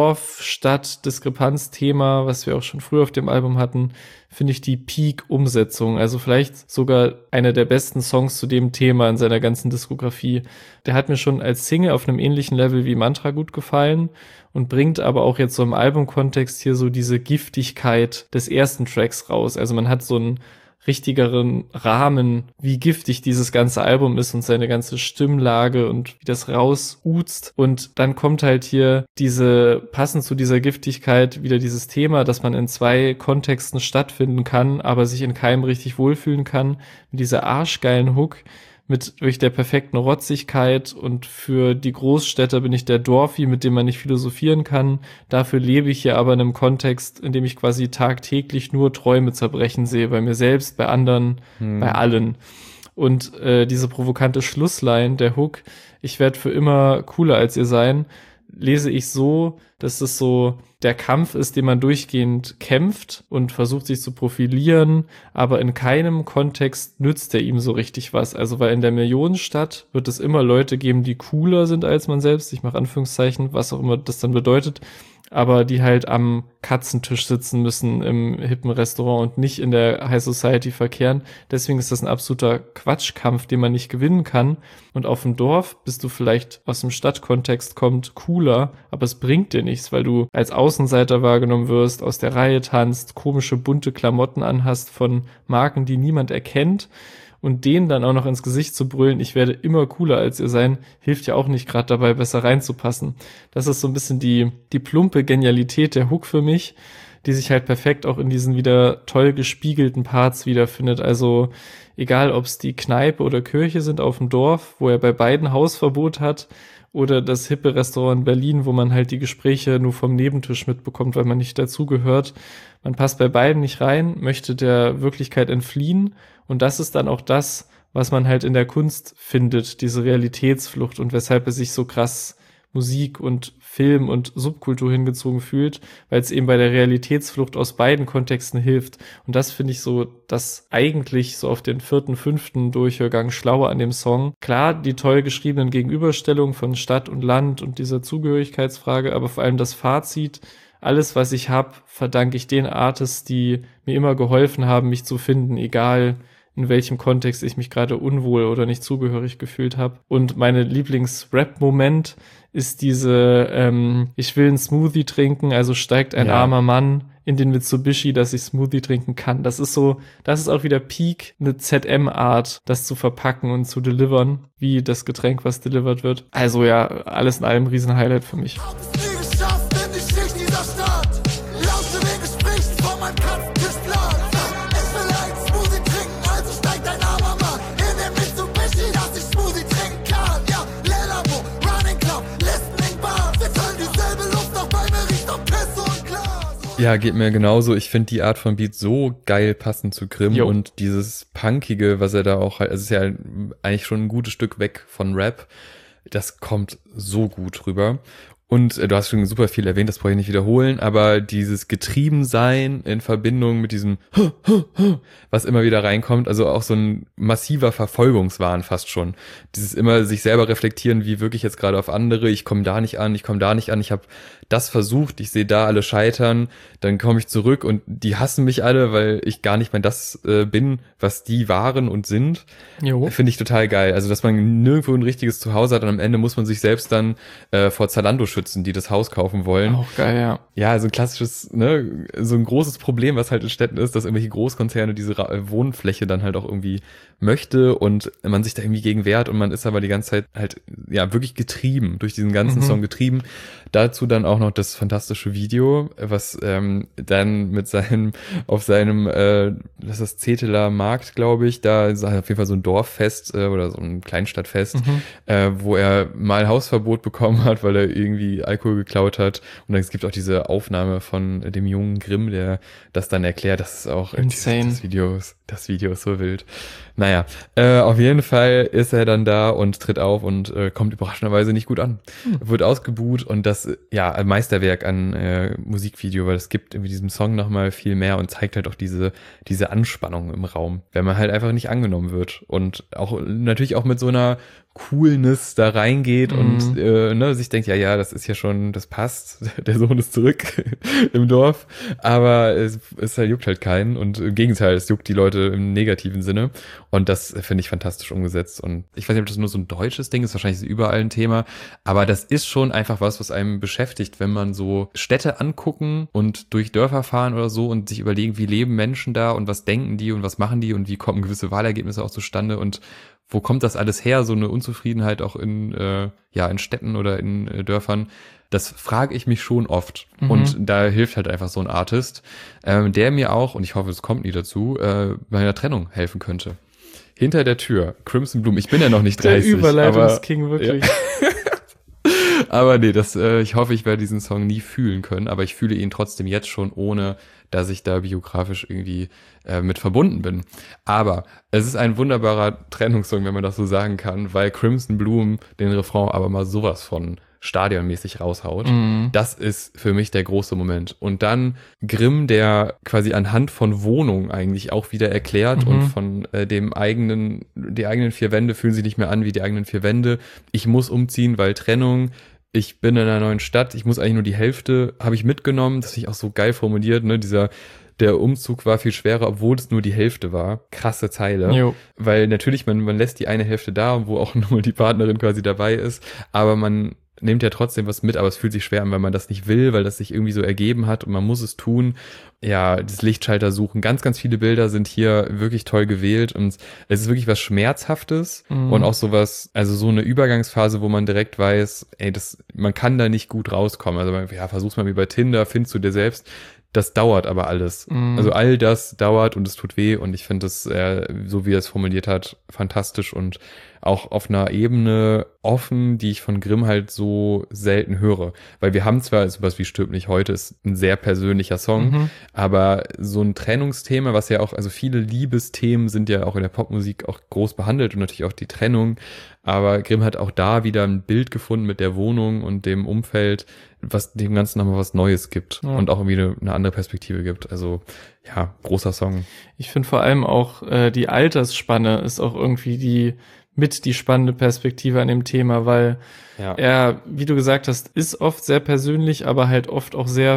Dorf-Stadt-Diskrepanz-Thema, was wir auch schon früher auf dem Album hatten, finde ich die Peak-Umsetzung. Also vielleicht sogar einer der besten Songs zu dem Thema in seiner ganzen Diskografie. Der hat mir schon als Single auf einem ähnlichen Level wie Mantra gut gefallen und bringt aber auch jetzt so im Albumkontext hier so diese Giftigkeit des ersten Tracks raus. Also man hat so einen richtigeren Rahmen, wie giftig dieses ganze Album ist und seine ganze Stimmlage und wie das rausuzt. Und dann kommt halt hier passend zu dieser Giftigkeit wieder dieses Thema, dass man in 2 Kontexten stattfinden kann, aber sich in keinem richtig wohlfühlen kann. Mit dieser arschgeilen Hook, mit wirklich der perfekten Rotzigkeit und für die Großstädter bin ich der Dorfi, mit dem man nicht philosophieren kann. Dafür lebe ich hier aber in einem Kontext, in dem ich quasi tagtäglich nur Träume zerbrechen sehe, bei mir selbst, bei anderen, bei allen. Und diese provokante Schlussline, der Hook, ich werde für immer cooler als ihr sein, lese ich so, dass es so der Kampf ist, den man durchgehend kämpft und versucht sich zu profilieren, aber in keinem Kontext nützt er ihm so richtig was. Also weil in der Millionenstadt wird es immer Leute geben, die cooler sind als man selbst, ich mache Anführungszeichen, was auch immer das dann bedeutet, aber die halt am Katzentisch sitzen müssen im hippen Restaurant und nicht in der High Society verkehren. Deswegen ist das ein absoluter Quatschkampf, den man nicht gewinnen kann. Und auf dem Dorf bist du vielleicht aus dem Stadtkontext kommt cooler, aber es bringt dir nichts, weil du als Außenseiter wahrgenommen wirst, aus der Reihe tanzt, komische bunte Klamotten anhast von Marken, die niemand erkennt. Und denen dann auch noch ins Gesicht zu brüllen, ich werde immer cooler als ihr sein, hilft ja auch nicht gerade dabei, besser reinzupassen. Das ist so ein bisschen die plumpe Genialität der Hook für mich, die sich halt perfekt auch in diesen wieder toll gespiegelten Parts wiederfindet. Also egal, ob es die Kneipe oder Kirche sind auf dem Dorf, wo er bei beiden Hausverbot hat, oder das hippe Restaurant in Berlin, wo man halt die Gespräche nur vom Nebentisch mitbekommt, weil man nicht dazugehört. Man passt bei beiden nicht rein, möchte der Wirklichkeit entfliehen. Und das ist dann auch das, was man halt in der Kunst findet, diese Realitätsflucht und weshalb er sich so krass Musik und Film und Subkultur hingezogen fühlt, weil es eben bei der Realitätsflucht aus beiden Kontexten hilft. Und das finde ich so das eigentlich so auf den 4., 5. Durchhörgang Schlaue an dem Song. Klar, die toll geschriebenen Gegenüberstellungen von Stadt und Land und dieser Zugehörigkeitsfrage, aber vor allem das Fazit, alles, was ich habe, verdanke ich den Artists, die mir immer geholfen haben, mich zu finden, egal in welchem Kontext ich mich gerade unwohl oder nicht zugehörig gefühlt habe. Und meine Lieblings-Rap-Moment ist diese, ich will einen Smoothie trinken, also steigt ein armer Mann in den Mitsubishi, dass ich Smoothie trinken kann. Das ist auch wieder Peak, eine ZM-Art, das zu verpacken und zu delivern, wie das Getränk, was delivered wird. Also ja, alles in allem Riesen-Highlight für mich. Ja, geht mir genauso. Ich finde die Art von Beat so geil passend zu Grimm und dieses Punkige, was er da auch halt, also es ist ja eigentlich schon ein gutes Stück weg von Rap, das kommt so gut rüber. Und du hast schon super viel erwähnt, das brauche ich nicht wiederholen, aber dieses Getriebensein in Verbindung mit diesem was immer wieder reinkommt, also auch so ein massiver Verfolgungswahn fast schon. Dieses immer sich selber reflektieren, wie wirke ich jetzt gerade auf andere, ich komme da nicht an, ich habe das versucht, ich sehe da alle scheitern, dann komme ich zurück und die hassen mich alle, weil ich gar nicht mehr das bin, was die waren und sind. Finde ich total geil. Also, dass man nirgendwo ein richtiges Zuhause hat und am Ende muss man sich selbst dann vor Zalando schützen, die das Haus kaufen wollen. Auch geil, ja. Ja, so ein klassisches, ne, so ein großes Problem, was halt in Städten ist, dass irgendwelche Großkonzerne diese Wohnfläche dann halt auch irgendwie möchte und man sich da irgendwie gegen wehrt und man ist aber die ganze Zeit halt, ja, wirklich getrieben, durch diesen ganzen Song getrieben. Dazu dann auch noch das fantastische Video, was dann mit auf seinem, das ist das Zeteler Markt, glaube ich, da ist auf jeden Fall so ein Dorffest oder so ein Kleinstadtfest, wo er mal Hausverbot bekommen hat, weil er irgendwie Alkohol geklaut hat. Und es gibt auch diese Aufnahme von dem jungen Grimm, der das dann erklärt. Das ist auch insane. Das Video ist so wild. Naja, auf jeden Fall ist er dann da und tritt auf und kommt überraschenderweise nicht gut an. Wird ausgebuht und das, ja, ein Meisterwerk an Musikvideo, weil es gibt irgendwie diesem Song nochmal viel mehr und zeigt halt auch diese Anspannung im Raum, wenn man halt einfach nicht angenommen wird und auch natürlich auch mit so einer Coolness da reingeht und sich denkt, ja, das ist ja schon, das passt, der Sohn ist zurück im Dorf, aber es juckt halt keinen und im Gegenteil, es juckt die Leute im negativen Sinne und das finde ich fantastisch umgesetzt und ich weiß nicht, ob das nur so ein deutsches Ding ist, wahrscheinlich ist überall ein Thema, aber das ist schon einfach was einem beschäftigt, wenn man so Städte angucken und durch Dörfer fahren oder so und sich überlegen, wie leben Menschen da und was denken die und was machen die und wie kommen gewisse Wahlergebnisse auch zustande und wo kommt das alles her, so eine Unzufriedenheit auch in Städten oder in Dörfern? Das frage ich mich schon oft. Und da hilft halt einfach so ein Artist, der mir auch, und ich hoffe, es kommt nie dazu, bei einer Trennung helfen könnte. Hinter der Tür, Crimson Bloom. Ich bin ja noch nicht 30. Der Überleitungsking, wirklich. Ja. Aber nee, ich hoffe, ich werde diesen Song nie fühlen können, aber ich fühle ihn trotzdem jetzt schon, ohne dass ich da biografisch irgendwie mit verbunden bin. Aber es ist ein wunderbarer Trennungssong, wenn man das so sagen kann, weil Crimson Bloom den Refrain aber mal sowas von stadionmäßig raushaut. Das ist für mich der große Moment. Und dann Grimm, der quasi anhand von Wohnung eigentlich auch wieder erklärt und von die eigenen vier Wände fühlen sich nicht mehr an wie die eigenen vier Wände. Ich muss umziehen, weil Trennung. Ich bin in einer neuen Stadt, ich muss eigentlich nur die Hälfte, habe ich mitgenommen, das finde ich auch so geil formuliert, ne, der Umzug war viel schwerer, obwohl es nur die Hälfte war. Krasse Zeile. Jo. Weil natürlich, man lässt die eine Hälfte da, wo auch nur die Partnerin quasi dabei ist, aber man nimmt ja trotzdem was mit, aber es fühlt sich schwer an, weil man das nicht will, weil das sich irgendwie so ergeben hat und man muss es tun. Ja, das Lichtschalter suchen. Ganz, ganz viele Bilder sind hier wirklich toll gewählt und es ist wirklich was Schmerzhaftes und auch sowas, also so eine Übergangsphase, wo man direkt weiß, man kann da nicht gut rauskommen. Also versuch's mal wie bei Tinder, findest du dir selbst. Das dauert aber alles. Also all das dauert und es tut weh und ich finde das, so wie er es formuliert hat, fantastisch und auch auf einer Ebene offen, die ich von Grimm halt so selten höre. Weil wir haben zwar sowas wie Stirb nicht heute, ist ein sehr persönlicher Song, aber so ein Trennungsthema, was ja auch, also viele Liebesthemen sind ja auch in der Popmusik auch groß behandelt und natürlich auch die Trennung, aber Grimm hat auch da wieder ein Bild gefunden mit der Wohnung und dem Umfeld, was dem Ganzen nochmal was Neues gibt und auch irgendwie eine andere Perspektive gibt. Also ja, großer Song. Ich finde vor allem auch die Altersspanne ist auch irgendwie die mit die spannende Perspektive an dem Thema, weil er, wie du gesagt hast, ist oft sehr persönlich, aber halt oft auch sehr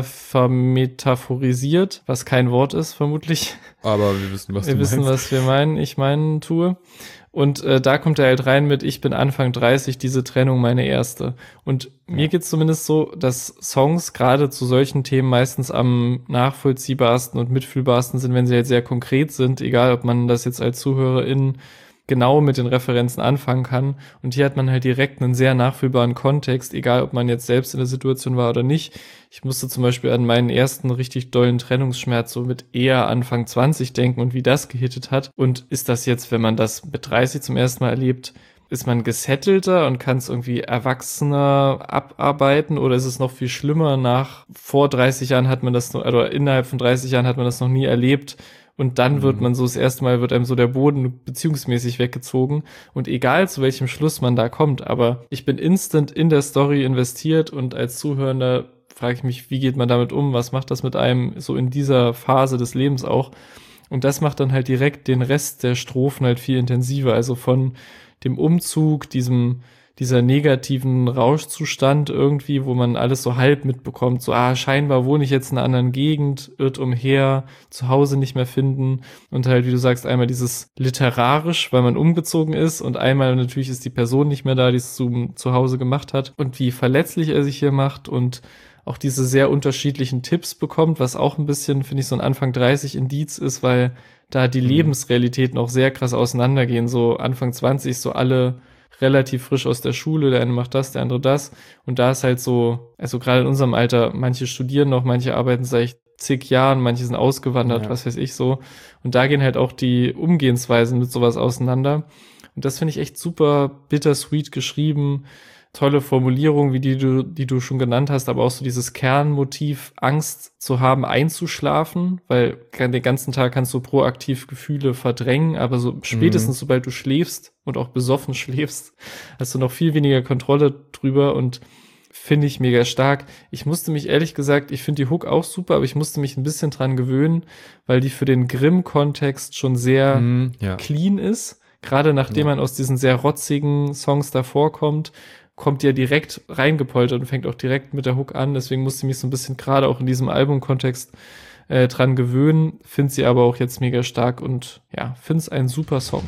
vermetaphorisiert, was kein Wort ist, vermutlich. Aber wir wissen, was du meinst. Wir wissen, was wir meinen, tue. Und da kommt er halt rein mit, ich bin Anfang 30, diese Trennung meine erste. Und mir geht's zumindest so, dass Songs gerade zu solchen Themen meistens am nachvollziehbarsten und mitfühlbarsten sind, wenn sie halt sehr konkret sind, egal ob man das jetzt als ZuhörerInnen genau mit den Referenzen anfangen kann. Und hier hat man halt direkt einen sehr nachfühlbaren Kontext, egal ob man jetzt selbst in der Situation war oder nicht. Ich musste zum Beispiel an meinen ersten richtig dollen Trennungsschmerz so mit eher Anfang 20 denken und wie das gehittet hat. Und ist das jetzt, wenn man das mit 30 zum ersten Mal erlebt, ist man gesettelter und kann es irgendwie erwachsener abarbeiten, oder ist es noch viel schlimmer? Vor 30 Jahren hat man das noch, oder innerhalb von 30 Jahren hat man das noch nie erlebt. Und dann wird man so das erste Mal, wird einem so der Boden beziehungsmäßig weggezogen. Und egal zu welchem Schluss man da kommt, aber ich bin instant in der Story investiert und als Zuhörender frage ich mich, wie geht man damit um? Was macht das mit einem so in dieser Phase des Lebens auch? Und das macht dann halt direkt den Rest der Strophen halt viel intensiver. Also von dem Umzug, dieser negativen Rauschzustand irgendwie, wo man alles so halb mitbekommt, so, scheinbar wohne ich jetzt in einer anderen Gegend, irrt umher, zu Hause nicht mehr finden, und halt, wie du sagst, einmal dieses literarisch, weil man umgezogen ist, und einmal natürlich ist die Person nicht mehr da, die es zu Hause gemacht hat, und wie verletzlich er sich hier macht und auch diese sehr unterschiedlichen Tipps bekommt, was auch ein bisschen, finde ich, so ein Anfang 30 Indiz ist, weil da die Lebensrealitäten auch sehr krass auseinandergehen, so Anfang 20, so alle relativ frisch aus der Schule, der eine macht das, der andere das, und da ist halt so, also gerade in unserem Alter, manche studieren noch, manche arbeiten seit zig Jahren, manche sind ausgewandert, was weiß ich so, und da gehen halt auch die Umgehensweisen mit sowas auseinander, und das finde ich echt super bittersweet geschrieben, tolle Formulierung, wie die du schon genannt hast, aber auch so dieses Kernmotiv, Angst zu haben, einzuschlafen, weil den ganzen Tag kannst du proaktiv Gefühle verdrängen, aber so spätestens sobald du schläfst und auch besoffen schläfst, hast du noch viel weniger Kontrolle drüber, und finde ich mega stark. Ich musste mich ehrlich gesagt, ich finde die Hook auch super, aber ich musste mich ein bisschen dran gewöhnen, weil die für den Grimm-Kontext schon sehr clean ist. Gerade nachdem man aus diesen sehr rotzigen Songs davor kommt ja direkt reingepoltert und fängt auch direkt mit der Hook an. Deswegen musste ich mich so ein bisschen gerade auch in diesem Albumkontext dran gewöhnen. Finde sie aber auch jetzt mega stark und finde es ein super Song.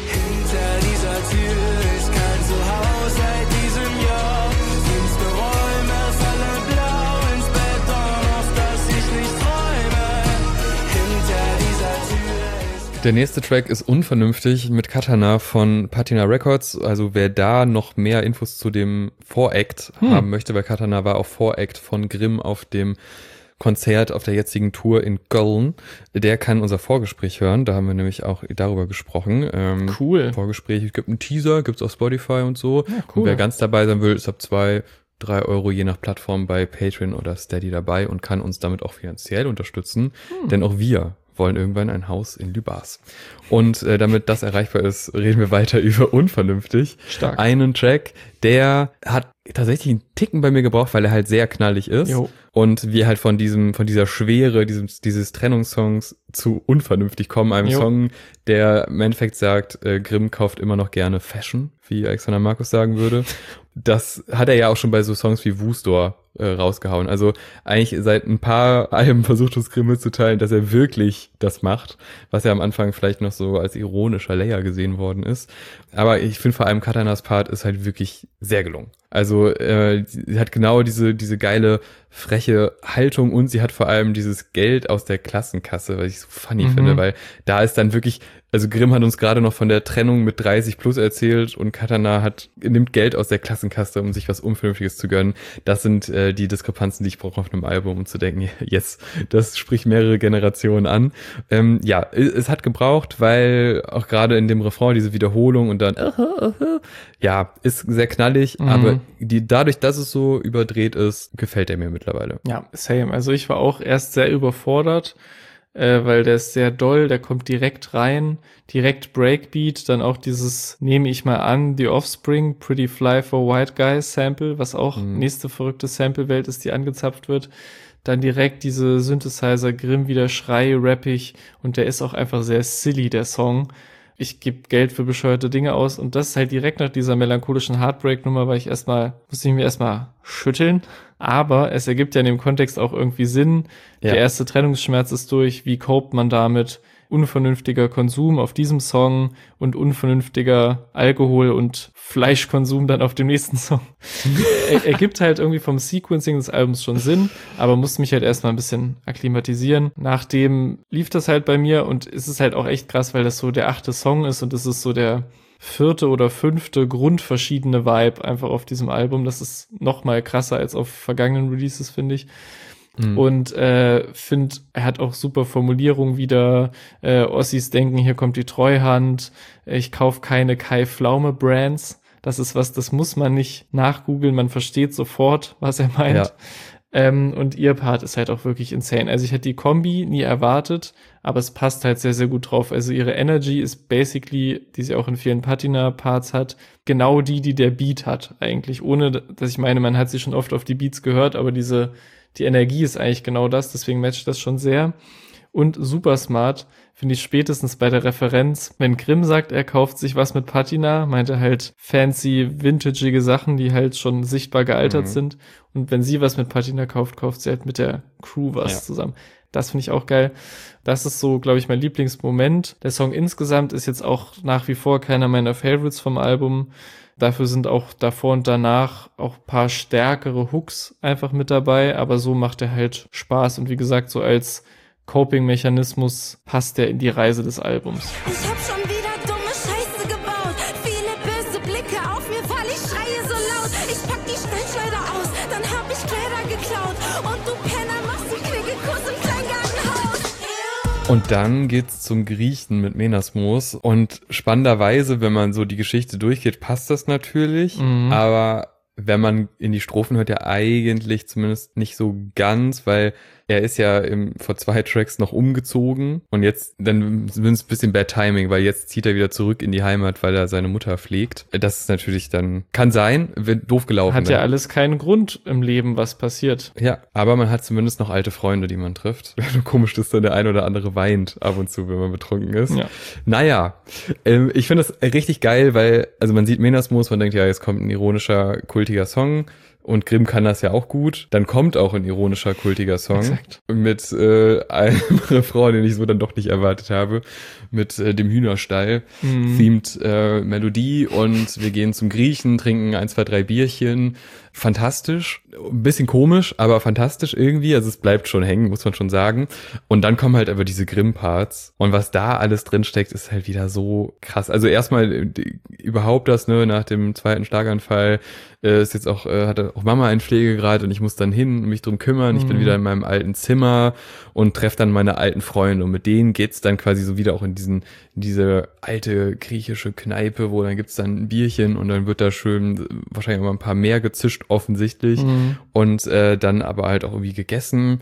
Hinter dieser Tür ist kein Zuhause seit diesem Jahr. Dünnste Räume fallen blau ins Beton, auf das ich nicht träume. Hinter dieser Tür ist... Der nächste Track ist Unvernünftig mit Katana von Patina Records. Also wer da noch mehr Infos zu dem Voract haben möchte, weil Katana war auch Voract von Grimm auf dem Konzert auf der jetzigen Tour in Köln, der kann unser Vorgespräch hören. Da haben wir nämlich auch darüber gesprochen. Cool. Vorgespräch, es gibt einen Teaser, gibt's auf Spotify und so. Ja, cool. Und wer ganz dabei sein will, ist ab 2-3 Euro je nach Plattform bei Patreon oder Steady dabei und kann uns damit auch finanziell unterstützen. Denn auch wir wollen irgendwann ein Haus in Lübars. Und damit das erreichbar ist, reden wir weiter über Unvernünftig. Stark. Einen Track, der hat tatsächlich einen Ticken bei mir gebraucht, weil er halt sehr knallig ist. Jo. Und wir halt von dieser Schwere, dieses Trennungssongs zu Unvernünftig kommen, einem Song, der im Endeffekt sagt, Grimm kauft immer noch gerne Fashion, wie Alexander Markus sagen würde. Das hat er ja auch schon bei so Songs wie Wustor rausgehauen. Also eigentlich seit ein paar Alben versucht uns Grimm mitzuteilen, dass er wirklich das macht, was ja am Anfang vielleicht noch so als ironischer Layer gesehen worden ist. Aber ich finde vor allem Katanas Part ist halt wirklich sehr gelungen. Also sie hat genau diese geile, freche Haltung und sie hat vor allem dieses Geld aus der Klassenkasse, was ich so funny finde, weil da ist dann wirklich, also Grimm hat uns gerade noch von der Trennung mit 30 plus erzählt und Katana nimmt Geld aus der Klassenkasse, um sich was Unvernünftiges zu gönnen. Das sind die Diskrepanzen, die ich brauche auf einem Album, um zu denken, yes, das spricht mehrere Generationen an. Es hat gebraucht, weil auch gerade in dem Refrain diese Wiederholung und dann ist sehr knallig, aber dadurch, dass es so überdreht ist, gefällt er mir mittlerweile. Ja, same. Also ich war auch erst sehr überfordert, weil der ist sehr doll, der kommt direkt rein, direkt Breakbeat, dann auch dieses, nehme ich mal an, The Offspring, Pretty Fly for White Guys Sample, was auch nächste verrückte Sample-Welt ist, die angezapft wird. Dann direkt diese Synthesizer, Grimm wieder Schrei, rappig, und der ist auch einfach sehr silly, der Song. ich gebe Geld für bescheuerte Dinge aus und das ist halt direkt nach dieser melancholischen Heartbreak-Nummer, weil musste ich mir erstmal schütteln, aber es ergibt ja in dem Kontext auch irgendwie Sinn. Ja. Der erste Trennungsschmerz ist durch, wie copt man damit? Unvernünftiger Konsum auf diesem Song und unvernünftiger Alkohol- und Fleischkonsum dann auf dem nächsten Song. Ergibt halt irgendwie vom Sequencing des Albums schon Sinn, aber musste mich halt erstmal ein bisschen akklimatisieren. Nachdem lief das halt bei mir und es ist halt auch echt krass, weil das so der 8. Song ist und es ist so der 4. oder 5. grundverschiedene Vibe einfach auf diesem Album. Das ist noch mal krasser als auf vergangenen Releases, finde ich. Und finde, er hat auch super Formulierungen wieder. Ossis denken, hier kommt die Treuhand. Ich kaufe keine Kai Pflaume Brands. Das ist was, das muss man nicht nachgoogeln. Man versteht sofort, was er meint. Ja. Und ihr Part ist halt auch wirklich insane. Also ich hätte die Kombi nie erwartet, aber es passt halt sehr, sehr gut drauf. Also ihre Energy ist basically, die sie auch in vielen Patina-Parts hat, genau die der Beat hat eigentlich. Ohne, dass ich meine, man hat sie schon oft auf die Beats gehört, aber die Energie ist eigentlich genau das, deswegen matcht das schon sehr. Und super smart, finde ich spätestens bei der Referenz, wenn Grimm sagt, er kauft sich was mit Patina, meint er halt fancy, vintagige Sachen, die halt schon sichtbar gealtert sind. Und wenn sie was mit Patina kauft sie halt mit der Crew was zusammen. Das finde ich auch geil. Das ist so, glaube ich, mein Lieblingsmoment. Der Song insgesamt ist jetzt auch nach wie vor keiner meiner Favorites vom Album. Dafür sind auch davor und danach auch ein paar stärkere Hooks einfach mit dabei, aber so macht er halt Spaß und wie gesagt, so als Coping-Mechanismus passt er in die Reise des Albums. Ich hab schon wieder dumme Scheiße gebaut, viele böse Blicke auf mir, weil ich schreie so laut. Ich pack die Steinschleuder aus, dann hab ich Kleider geklaut und du Penner machst einen Klingelkurs im Kleingartenhaus. Und dann geht's zum Griechen mit Menasmos und spannenderweise, wenn man so die Geschichte durchgeht, passt das natürlich, aber wenn man in die Strophen hört, ja eigentlich zumindest nicht so ganz, weil er ist ja vor 2 Tracks noch umgezogen und jetzt, dann sind es ein bisschen Bad Timing, weil jetzt zieht er wieder zurück in die Heimat, weil er seine Mutter pflegt. Das ist natürlich dann, kann sein, wird doof gelaufen. Hat ja alles keinen Grund im Leben, was passiert. Ja, aber man hat zumindest noch alte Freunde, die man trifft. Komisch, dass dann der ein oder andere weint ab und zu, wenn man betrunken ist. Ja. Naja, ich finde das richtig geil, weil, also man sieht Menasmos, man denkt, ja, jetzt kommt ein ironischer, kultiger Song. Und Grimm kann das ja auch gut. Dann kommt auch ein ironischer, kultiger Song. Exakt. Mit einem Refrain, den ich so dann doch nicht erwartet habe. Mit dem Hühnerstall. Themed Melodie. Und wir gehen zum Griechen, trinken 1, 2, 3 Bierchen. Fantastisch. Ein bisschen komisch, aber fantastisch irgendwie. Also es bleibt schon hängen, muss man schon sagen. Und dann kommen halt aber diese Grimm-Parts. Und was da alles drin steckt, ist halt wieder so krass. Also erstmal überhaupt das, ne, nach dem 2. Schlaganfall ist jetzt auch, hatte auch Mama einen Pflegegrad und ich muss dann hin und mich drum kümmern. Ich bin wieder in meinem alten Zimmer und treffe dann meine alten Freunde. Und mit denen geht's dann quasi so wieder auch in diese alte griechische Kneipe, wo dann gibt's dann ein Bierchen und dann wird da schön wahrscheinlich auch mal ein paar mehr gezischt offensichtlich und dann aber halt auch irgendwie gegessen.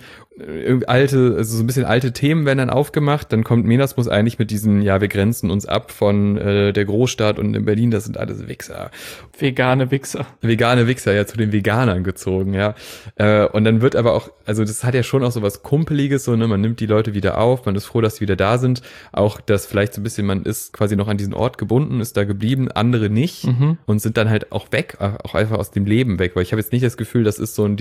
Also so ein bisschen alte Themen werden dann aufgemacht. Dann kommt Menasmos eigentlich mit diesen, ja, wir grenzen uns ab von der Großstadt und in Berlin, das sind alles Wichser. Vegane Wichser, ja, zu den Veganern gezogen, ja. Und dann wird aber auch, also das hat ja schon auch so was Kumpeliges, so, ne, man nimmt die Leute wieder auf, man ist froh, dass sie wieder da sind. Auch, dass vielleicht so ein bisschen, man ist quasi noch an diesen Ort gebunden, ist da geblieben, andere nicht und sind dann halt auch weg, auch einfach aus dem Leben weg, weil ich habe jetzt nicht das Gefühl, das ist so ein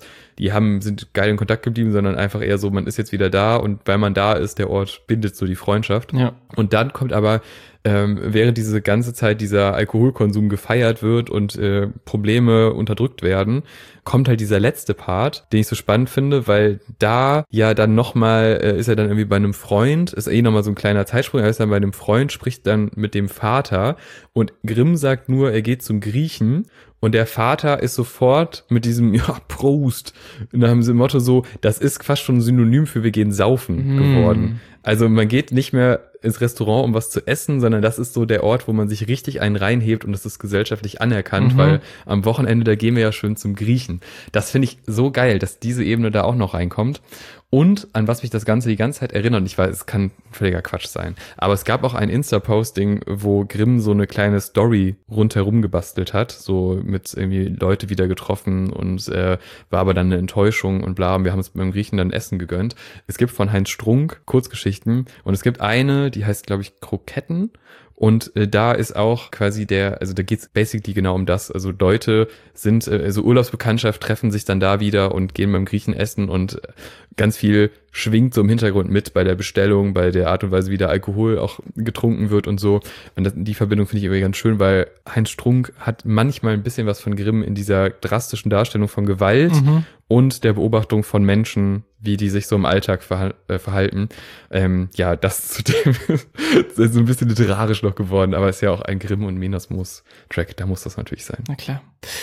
sind geil in Kontakt geblieben, sondern einfach eher so, man ist jetzt wieder da und weil man da ist, der Ort bindet so die Freundschaft. Ja. Und dann kommt aber, während diese ganze Zeit dieser Alkoholkonsum gefeiert wird und Probleme unterdrückt werden, kommt halt dieser letzte Part, den ich so spannend finde, weil da ja dann nochmal, ist er dann irgendwie bei einem Freund, ist nochmal so ein kleiner Zeitsprung, er ist dann bei einem Freund, spricht dann mit dem Vater und Grimm sagt nur, er geht zum Griechen und der Vater ist sofort mit diesem, ja, Prost, nach dem Motto so, das ist fast schon ein Synonym für wir gehen saufen geworden. Also man geht nicht mehr ins Restaurant, um was zu essen, sondern das ist so der Ort, wo man sich richtig einen reinhebt und das ist gesellschaftlich anerkannt, weil am Wochenende, da gehen wir ja schön zum Griechen. Das finde ich so geil, dass diese Ebene da auch noch reinkommt. Und an was mich das Ganze die ganze Zeit erinnert, ich weiß, es kann völliger Quatsch sein, aber es gab auch ein Insta-Posting, wo Grimm so eine kleine Story rundherum gebastelt hat, so mit irgendwie Leute wieder getroffen und war aber dann eine Enttäuschung und bla, und wir haben uns beim Griechen dann Essen gegönnt. Es gibt von Heinz Strunk Kurzgeschichten und es gibt eine, die heißt, glaube ich, Kroketten. Und da ist auch quasi da geht's basically genau um das. Also Leute sind, Urlaubsbekanntschaft treffen sich dann da wieder und gehen beim Griechen essen und ganz viel schwingt so im Hintergrund mit bei der Bestellung, bei der Art und Weise, wie der Alkohol auch getrunken wird und so. Und die Verbindung finde ich irgendwie ganz schön, weil Heinz Strunk hat manchmal ein bisschen was von Grimm in dieser drastischen Darstellung von Gewalt und der Beobachtung von Menschen, wie die sich so im Alltag verhalten. Das zu dem ist so ein bisschen literarisch noch geworden, aber ist ja auch ein Grimm- und Menasmus-Track, da muss das natürlich sein. Na klar.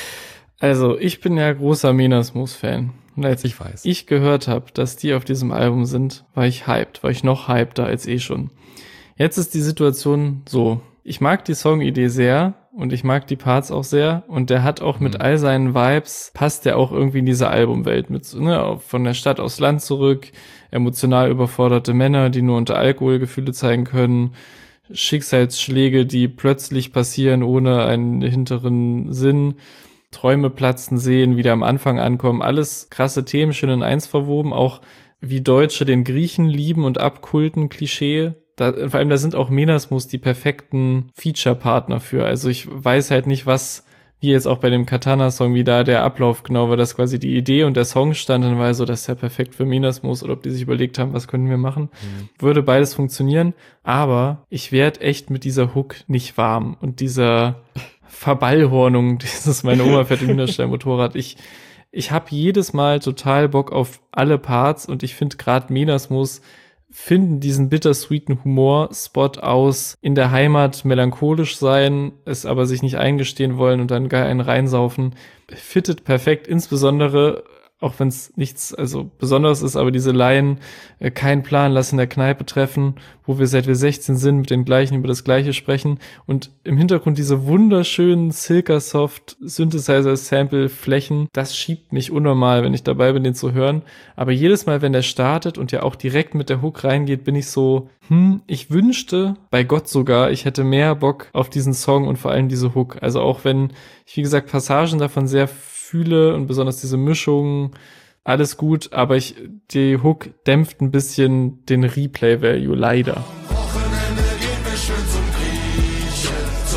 Also, ich bin ja großer Menasmus-Fan. Und als ich gehört habe, dass die auf diesem Album sind, war ich noch hypter als schon. Jetzt ist die Situation so. Ich mag die Songidee sehr und ich mag die Parts auch sehr und der hat auch mit all seinen Vibes, passt der auch irgendwie in diese Albumwelt mit, ne, von der Stadt aufs Land zurück, emotional überforderte Männer, die nur unter Alkohol Gefühle zeigen können, Schicksalsschläge, die plötzlich passieren ohne einen hinteren Sinn, Träume platzen sehen, wieder am Anfang ankommen, alles krasse Themen, schön in eins verwoben, auch wie Deutsche den Griechen lieben und abkulten, Klischee. Vor allem, da sind auch Menasmus die perfekten Feature-Partner für. Also ich weiß halt nicht, wie jetzt auch bei dem Katana-Song, wie da der Ablauf genau war, dass quasi die Idee und der Song stand, dann war so, das ist ja perfekt für Menasmus, oder ob die sich überlegt haben, was können wir machen. Würde beides funktionieren, aber ich werde echt mit dieser Hook nicht warm und dieser Verballhornung, dieses meine Oma fährt im Hühnerstall-Motorrad. Ich habe jedes Mal total Bock auf alle Parts und ich finde gerade Menasmus finden diesen bittersweeten Humor-Spot aus, in der Heimat melancholisch sein, es aber sich nicht eingestehen wollen und dann geil einen reinsaufen, fittet perfekt, insbesondere auch wenn es nichts Besonderes ist, aber diese Line, kein Plan, lass in der Kneipe treffen, wo wir seit wir 16 sind, mit den gleichen über das Gleiche sprechen und im Hintergrund diese wunderschönen Silkasoft Synthesizer-Sample-Flächen, das schiebt mich unnormal, wenn ich dabei bin, den zu hören, aber jedes Mal, wenn der startet und ja auch direkt mit der Hook reingeht, bin ich so, ich wünschte, bei Gott sogar, ich hätte mehr Bock auf diesen Song und vor allem diese Hook, also auch wenn ich, wie gesagt, Passagen davon sehr fühle und besonders diese Mischung, alles gut, aber die Hook dämpft ein bisschen den Replay-Value, leider. Wochenende gehen wir schön zum Griechen.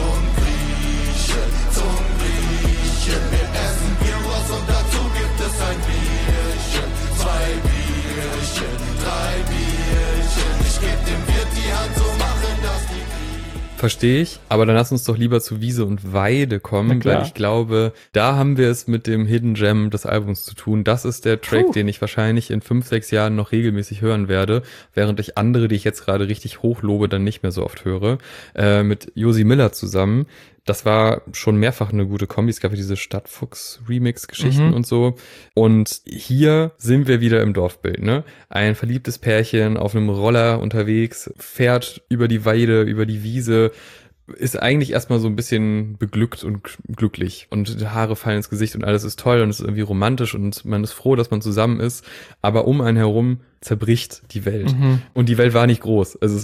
Wir essen Gyros und dazu gibt es ein Bierchen. 2 Bierchen, 3 Bierchen. Ich geb dem Wirt die Hand, so machen das die Griechen. Verstehe ich, aber dann lass uns doch lieber zu Wiese und Weide kommen, weil ich glaube, da haben wir es mit dem Hidden Gem des Albums zu tun. Das ist der Track, den ich wahrscheinlich in 5-6 Jahren noch regelmäßig hören werde, während ich andere, die ich jetzt gerade richtig hochlobe, dann nicht mehr so oft höre. Mit Josie Miller zusammen. Das war schon mehrfach eine gute Kombi. Es gab ja diese Stadtfuchs-Remix-Geschichten und so. Und hier sind wir wieder im Dorfbild, ne? Ein verliebtes Pärchen auf einem Roller unterwegs, fährt über die Weide, über die Wiese, ist eigentlich erstmal so ein bisschen beglückt und glücklich und die Haare fallen ins Gesicht und alles ist toll und es ist irgendwie romantisch und man ist froh, dass man zusammen ist, aber um einen herum zerbricht die Welt. Und die Welt war nicht groß. Also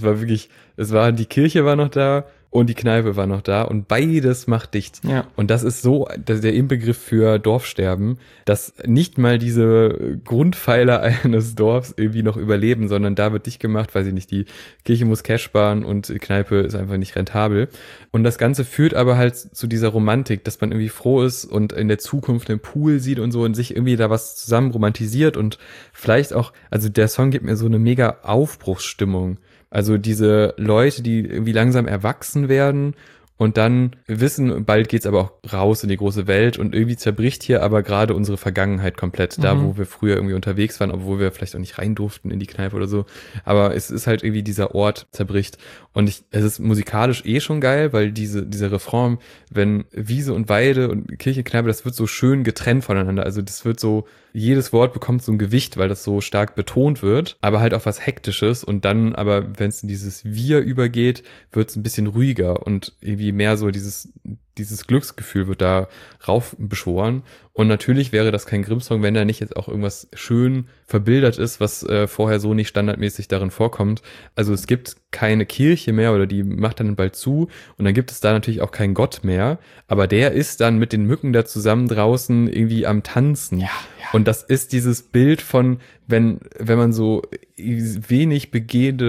die Kirche war noch da und die Kneipe war noch da und beides macht dicht. Ja. Und das ist so der Inbegriff für Dorfsterben, dass nicht mal diese Grundpfeiler eines Dorfs irgendwie noch überleben, sondern da wird dicht gemacht, weiß ich nicht, die Kirche muss Cash sparen und die Kneipe ist einfach nicht rentabel. Und das Ganze führt aber halt zu dieser Romantik, dass man irgendwie froh ist und in der Zukunft einen Pool sieht und so und sich irgendwie da was zusammen romantisiert und vielleicht auch, also der Song gibt mir so eine mega Aufbruchsstimmung. Also diese Leute, die irgendwie langsam erwachsen werden und dann wissen, bald geht's aber auch raus in die große Welt und irgendwie zerbricht hier aber gerade unsere Vergangenheit komplett. Da, wo wir früher irgendwie unterwegs waren, obwohl wir vielleicht auch nicht rein durften in die Kneipe oder so. Aber es ist halt irgendwie dieser Ort zerbricht. Und es ist musikalisch schon geil, weil dieser Refrain, wenn Wiese und Weide und Kirche, Kneipe, das wird so schön getrennt voneinander. Also das wird so, jedes Wort bekommt so ein Gewicht, weil das so stark betont wird, aber halt auch was Hektisches. Und dann aber, wenn es in dieses Wir übergeht, wird es ein bisschen ruhiger und irgendwie mehr so dieses Glücksgefühl wird da rauf beschworen. Und natürlich wäre das kein Grimm-Song, wenn da nicht jetzt auch irgendwas schön verbildert ist, was vorher so nicht standardmäßig darin vorkommt. Also es gibt keine Kirche mehr oder die macht dann bald zu und dann gibt es da natürlich auch keinen Gott mehr, aber der ist dann mit den Mücken da zusammen draußen irgendwie am Tanzen. Ja. Und das ist dieses Bild von, wenn man so wenig begehende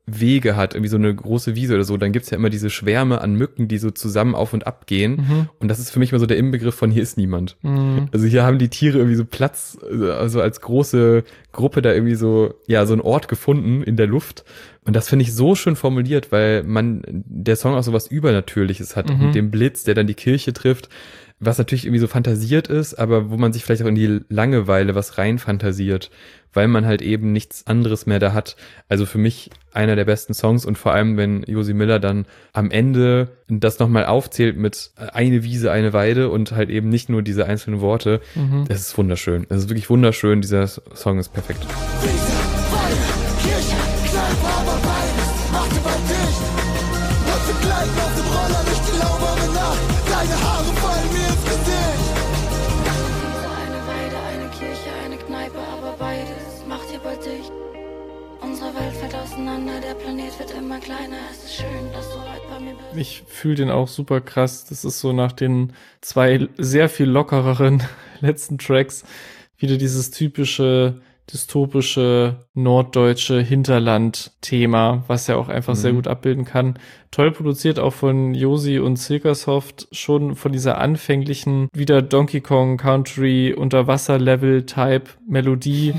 Wege hat, irgendwie so eine große Wiese oder so, dann gibt's ja immer diese Schwärme an Mücken, die so zusammen auf und ab gehen. Und das ist für mich mal so der Inbegriff von hier ist niemand. Also hier haben die Tiere irgendwie so Platz, also als große Gruppe da irgendwie so, ja, so einen Ort gefunden in der Luft. Und das finde ich so schön formuliert, weil der Song auch so was Übernatürliches hat, mit dem Blitz, der dann die Kirche trifft, was natürlich irgendwie so fantasiert ist, aber wo man sich vielleicht auch in die Langeweile was rein fantasiert, weil man halt eben nichts anderes mehr da hat. Also für mich einer der besten Songs und vor allem, wenn Josie Miller dann am Ende das nochmal aufzählt mit eine Wiese, eine Weide und halt eben nicht nur diese einzelnen Worte, das ist wunderschön. Das ist wirklich wunderschön. Dieser Song ist perfekt. Wiese, Weide, Kirche, Kneipe, aber beides machte bald dicht. Und wir gleiten auf dem Roller durch die laubere Nacht. Deine Haare fallen mir ins Gesicht. Eine Weide, eine Kirche, eine Kneipe, aber beides macht hier bald dicht. Unsere Welt fällt auseinander, der Planet wird immer kleiner. Es ist schön, dass du heute bei mir bist. Ich fühle den auch super krass. Das ist so nach den 2 sehr viel lockereren letzten Tracks wieder dieses typische dystopische norddeutsche Hinterland-Thema, was ja auch einfach sehr gut abbilden kann. Toll produziert auch von Josie und Silkersoft, schon von dieser anfänglichen, wieder Donkey Kong Country Unterwasser-Level-Type Melodie.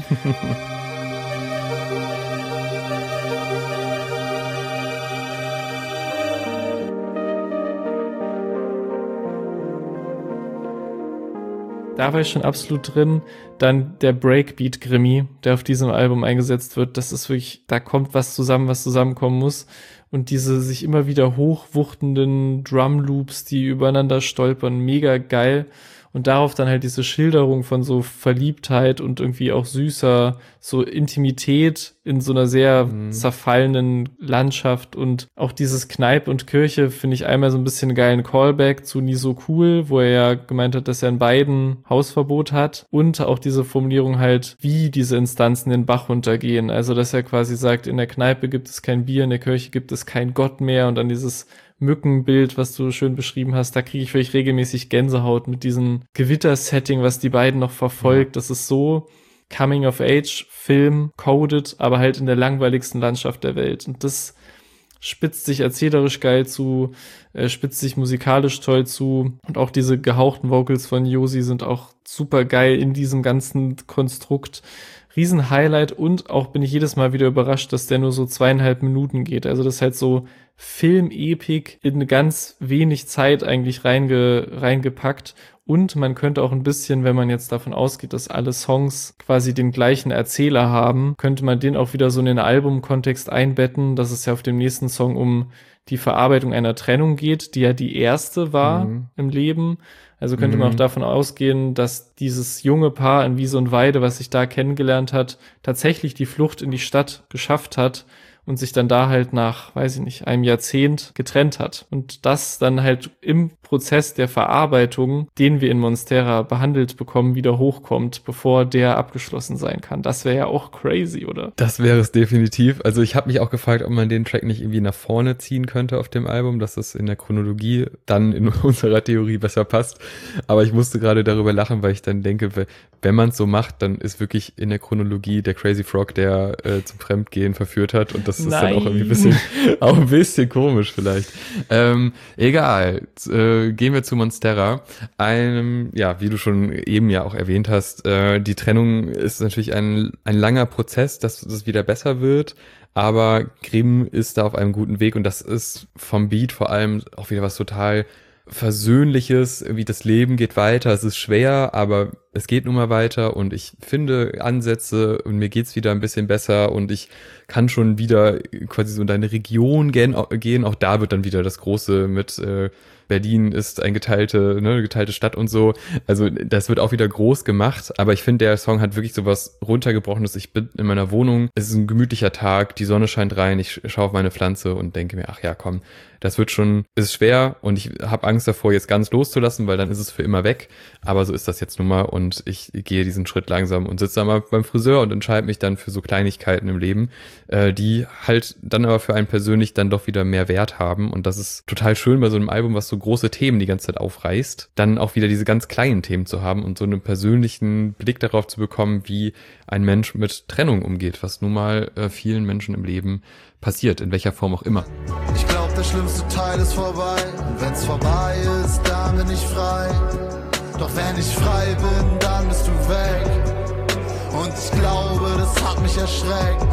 Da war ich schon absolut drin. Dann der Breakbeat-Grimmy, der auf diesem Album eingesetzt wird. Das ist wirklich, da kommt was zusammenkommen muss. Und diese sich immer wieder hochwuchtenden Drum-Loops, die übereinander stolpern, mega geil. Und darauf dann halt diese Schilderung von so Verliebtheit und irgendwie auch süßer, so Intimität in so einer sehr zerfallenen Landschaft. Und auch dieses Kneipe und Kirche finde ich einmal so ein bisschen geilen Callback zu Nie so cool, wo er ja gemeint hat, dass er in beiden Hausverbot hat. Und auch diese Formulierung halt, wie diese Instanzen den Bach runtergehen. Also, dass er quasi sagt, in der Kneipe gibt es kein Bier, in der Kirche gibt es kein Gott mehr. Und dann dieses Mückenbild, was du schön beschrieben hast, da kriege ich wirklich regelmäßig Gänsehaut mit diesem Gewittersetting, was die beiden noch verfolgt. Das ist so Coming-of-Age-Film, coded, aber halt in der langweiligsten Landschaft der Welt. Und das spitzt sich erzählerisch geil zu, spitzt sich musikalisch toll zu. Und auch diese gehauchten Vocals von Josie sind auch super geil in diesem ganzen Konstrukt. Riesen-Highlight und auch bin ich jedes Mal wieder überrascht, dass der nur so 2,5 Minuten geht. Also das ist halt so Film-Epik in ganz wenig Zeit eigentlich reingepackt. Und man könnte auch ein bisschen, wenn man jetzt davon ausgeht, dass alle Songs quasi den gleichen Erzähler haben, könnte man den auch wieder so in den Albumkontext einbetten, dass es ja auf dem nächsten Song um die Verarbeitung einer Trennung geht, die ja die erste war im Leben. Also könnte man auch davon ausgehen, dass dieses junge Paar in Wiese und Weide, was sich da kennengelernt hat, tatsächlich die Flucht in die Stadt geschafft hat und sich dann da halt nach, weiß ich nicht, einem Jahrzehnt getrennt hat. Und das dann halt im Prozess der Verarbeitung, den wir in Monstera behandelt bekommen, wieder hochkommt, bevor der abgeschlossen sein kann. Das wäre ja auch crazy, oder? Das wäre es definitiv. Also ich habe mich auch gefragt, ob man den Track nicht irgendwie nach vorne ziehen könnte auf dem Album, dass es in der Chronologie dann in unserer Theorie besser passt. Aber ich musste gerade darüber lachen, weil ich dann denke, wenn man es so macht, dann ist wirklich in der Chronologie der Crazy Frog, der zum Fremdgehen verführt hat. Und das ist dann auch irgendwie ein bisschen komisch vielleicht. Egal. Gehen wir zu Monstera. Einem, ja, wie du schon eben ja auch erwähnt hast, die Trennung ist natürlich ein langer Prozess, dass es wieder besser wird. Aber Grimm ist da auf einem guten Weg und das ist vom Beat vor allem auch wieder was total Versöhnliches, wie das Leben geht weiter, es ist schwer, aber es geht nun mal weiter und ich finde Ansätze und mir geht's wieder ein bisschen besser und ich kann schon wieder quasi so in deine Region gehen, auch da wird dann wieder das Große mit Berlin ist eine geteilte Stadt und so, also das wird auch wieder groß gemacht, aber ich finde, der Song hat wirklich so was runtergebrochenes. Ich bin in meiner Wohnung, es ist ein gemütlicher Tag, die Sonne scheint rein, ich schaue auf meine Pflanze und denke mir, ach ja, komm, das wird schon, ist schwer und ich habe Angst davor, jetzt ganz loszulassen, weil dann ist es für immer weg, aber so ist das jetzt nun mal und ich gehe diesen Schritt langsam und sitze da mal beim Friseur und entscheide mich dann für so Kleinigkeiten im Leben, die halt dann aber für einen persönlich dann doch wieder mehr Wert haben und das ist total schön bei so einem Album, was so große Themen die ganze Zeit aufreißt, dann auch wieder diese ganz kleinen Themen zu haben und so einen persönlichen Blick darauf zu bekommen, wie ein Mensch mit Trennung umgeht, was nun mal vielen Menschen im Leben passiert, in welcher Form auch immer. Ich glaub, der schlimmste Teil ist vorbei. Und wenn's vorbei ist, dann bin ich frei. Doch wenn ich frei bin, dann bist du weg. Und ich glaube, das hat mich erschreckt.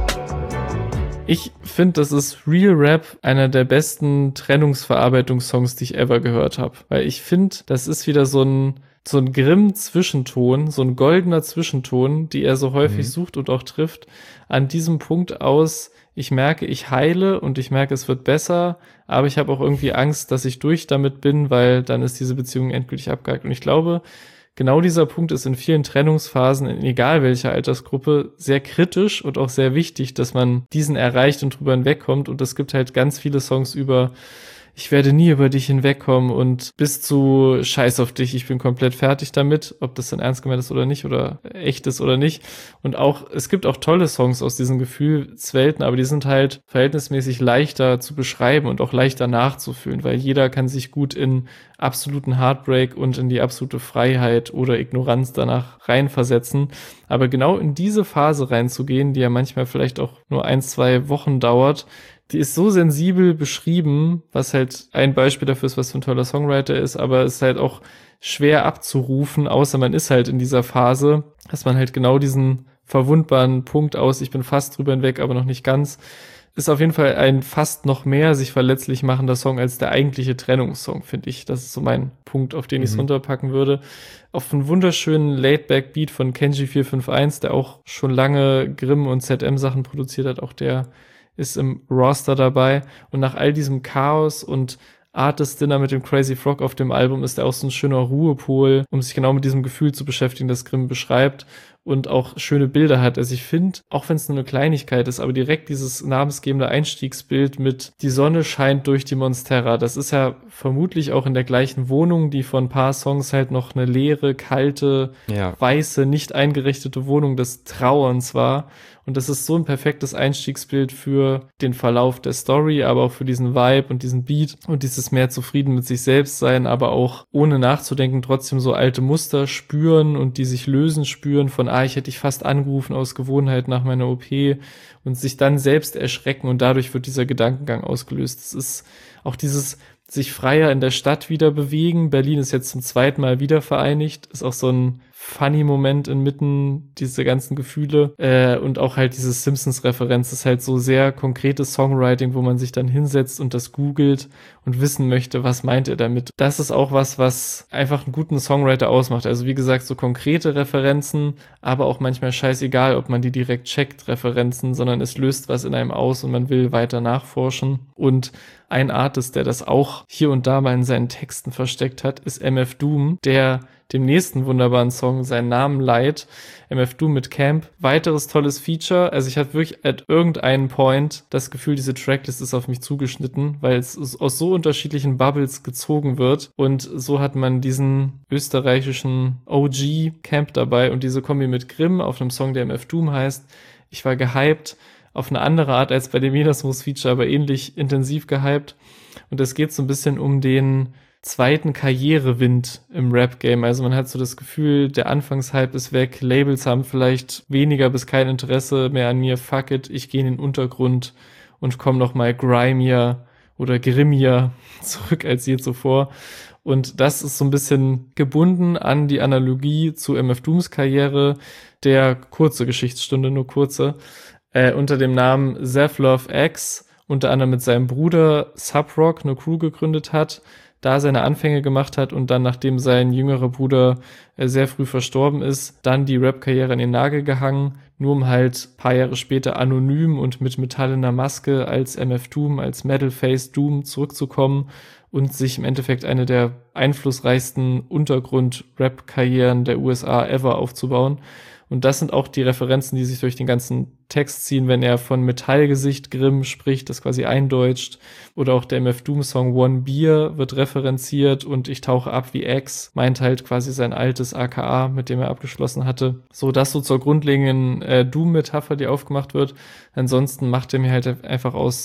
Ich finde, das ist Real Rap einer der besten Trennungsverarbeitungssongs, die ich ever gehört habe. Weil ich finde, das ist wieder so ein Grimm-Zwischenton, so ein goldener Zwischenton, die er so häufig sucht und auch trifft. An diesem Punkt aus, ich merke, ich heile und ich merke, es wird besser, aber ich habe auch irgendwie Angst, dass ich durch damit bin, weil dann ist diese Beziehung endgültig abgehakt. Und ich glaube, genau dieser Punkt ist in vielen Trennungsphasen, in egal welcher Altersgruppe, sehr kritisch und auch sehr wichtig, dass man diesen erreicht und drüber hinwegkommt. Und es gibt halt ganz viele Songs über ich werde nie über dich hinwegkommen und bis zu scheiß auf dich, ich bin komplett fertig damit, ob das dann ernst gemeint ist oder nicht oder echt ist oder nicht. Und auch, es gibt auch tolle Songs aus diesen Gefühlswelten, aber die sind halt verhältnismäßig leichter zu beschreiben und auch leichter nachzufühlen, weil jeder kann sich gut in absoluten Heartbreak und in die absolute Freiheit oder Ignoranz danach reinversetzen. Aber genau in diese Phase reinzugehen, die ja manchmal vielleicht auch nur 1-2 Wochen dauert, die ist so sensibel beschrieben, was halt ein Beispiel dafür ist, was für ein toller Songwriter ist, aber es ist halt auch schwer abzurufen, außer man ist halt in dieser Phase, dass man halt genau diesen verwundbaren Punkt aus, ich bin fast drüber hinweg, aber noch nicht ganz, ist auf jeden Fall ein fast noch mehr sich verletzlich machender Song als der eigentliche Trennungssong, finde ich. Das ist so mein Punkt, auf den ich es runterpacken würde. Auf einen wunderschönen Laid-Back-Beat von Kenji 451, der auch schon lange Grimm und ZM-Sachen produziert hat, auch der ist im Roster dabei und nach all diesem Chaos und Artist Dinner mit dem Crazy Frog auf dem Album ist er auch so ein schöner Ruhepol, um sich genau mit diesem Gefühl zu beschäftigen, das Grimm beschreibt und auch schöne Bilder hat. Also ich finde, auch wenn es nur eine Kleinigkeit ist, aber direkt dieses namensgebende Einstiegsbild mit die Sonne scheint durch die Monstera, das ist ja vermutlich auch in der gleichen Wohnung, die von ein paar Songs halt noch eine leere, kalte, weiße, nicht eingerichtete Wohnung des Trauerns war. Und das ist so ein perfektes Einstiegsbild für den Verlauf der Story, aber auch für diesen Vibe und diesen Beat und dieses mehr zufrieden mit sich selbst sein, aber auch ohne nachzudenken trotzdem so alte Muster spüren und die sich lösen spüren von, ich hätte dich fast angerufen aus Gewohnheit nach meiner OP und sich dann selbst erschrecken und dadurch wird dieser Gedankengang ausgelöst. Es ist auch dieses sich freier in der Stadt wieder bewegen. Berlin ist jetzt zum 2. Mal wieder vereinigt, ist auch so ein funny Moment inmitten dieser ganzen Gefühle und auch halt diese Simpsons-Referenz ist halt so sehr konkretes Songwriting, wo man sich dann hinsetzt und das googelt und wissen möchte, was meint er damit. Das ist auch was einfach einen guten Songwriter ausmacht. Also wie gesagt, so konkrete Referenzen, aber auch manchmal scheißegal, ob man die direkt checkt, Referenzen, sondern es löst was in einem aus und man will weiter nachforschen. Und ein Artist, der das auch hier und da mal in seinen Texten versteckt hat, ist MF Doom, der dem nächsten wunderbaren Song seinen Namen leiht. MF Doom mit Camp. Weiteres tolles Feature. Also ich hatte wirklich at irgendeinem Point das Gefühl, diese Tracklist ist auf mich zugeschnitten, weil es aus so unterschiedlichen Bubbles gezogen wird. Und so hat man diesen österreichischen OG Camp dabei und diese Kombi mit Grimm auf einem Song, der MF Doom heißt. Ich war gehypt. Auf eine andere Art als bei dem Venusmus-Feature, aber ähnlich intensiv gehypt. Und es geht so ein bisschen um den zweiten Karrierewind im Rap-Game. Also man hat so das Gefühl, der Anfangshype ist weg, Labels haben vielleicht weniger bis kein Interesse mehr an mir, fuck it, ich gehe in den Untergrund und komme nochmal grimier oder grimmier zurück als je zuvor. Und das ist so ein bisschen gebunden an die Analogie zu MF Dooms Karriere, der kurze Geschichtsstunde, nur kurze, unter dem Namen Zevlov X, unter anderem mit seinem Bruder Subrock eine Crew gegründet hat, da seine Anfänge gemacht hat und dann, nachdem sein jüngerer Bruder sehr früh verstorben ist, dann die Rap-Karriere an den Nagel gehangen, nur um halt ein paar Jahre später anonym und mit metallener Maske als MF Doom, als Metal-Face Doom zurückzukommen und sich im Endeffekt eine der einflussreichsten Untergrund-Rap-Karrieren der USA ever aufzubauen. Und das sind auch die Referenzen, die sich durch den ganzen Text ziehen, wenn er von Metallgesicht Grimm spricht, das quasi eindeutscht. Oder auch der MF Doom-Song One Beer wird referenziert und ich tauche ab wie X, meint halt quasi sein altes AKA, mit dem er abgeschlossen hatte. So, das so zur grundlegenden Doom-Metapher, die aufgemacht wird. Ansonsten macht er mir halt einfach aus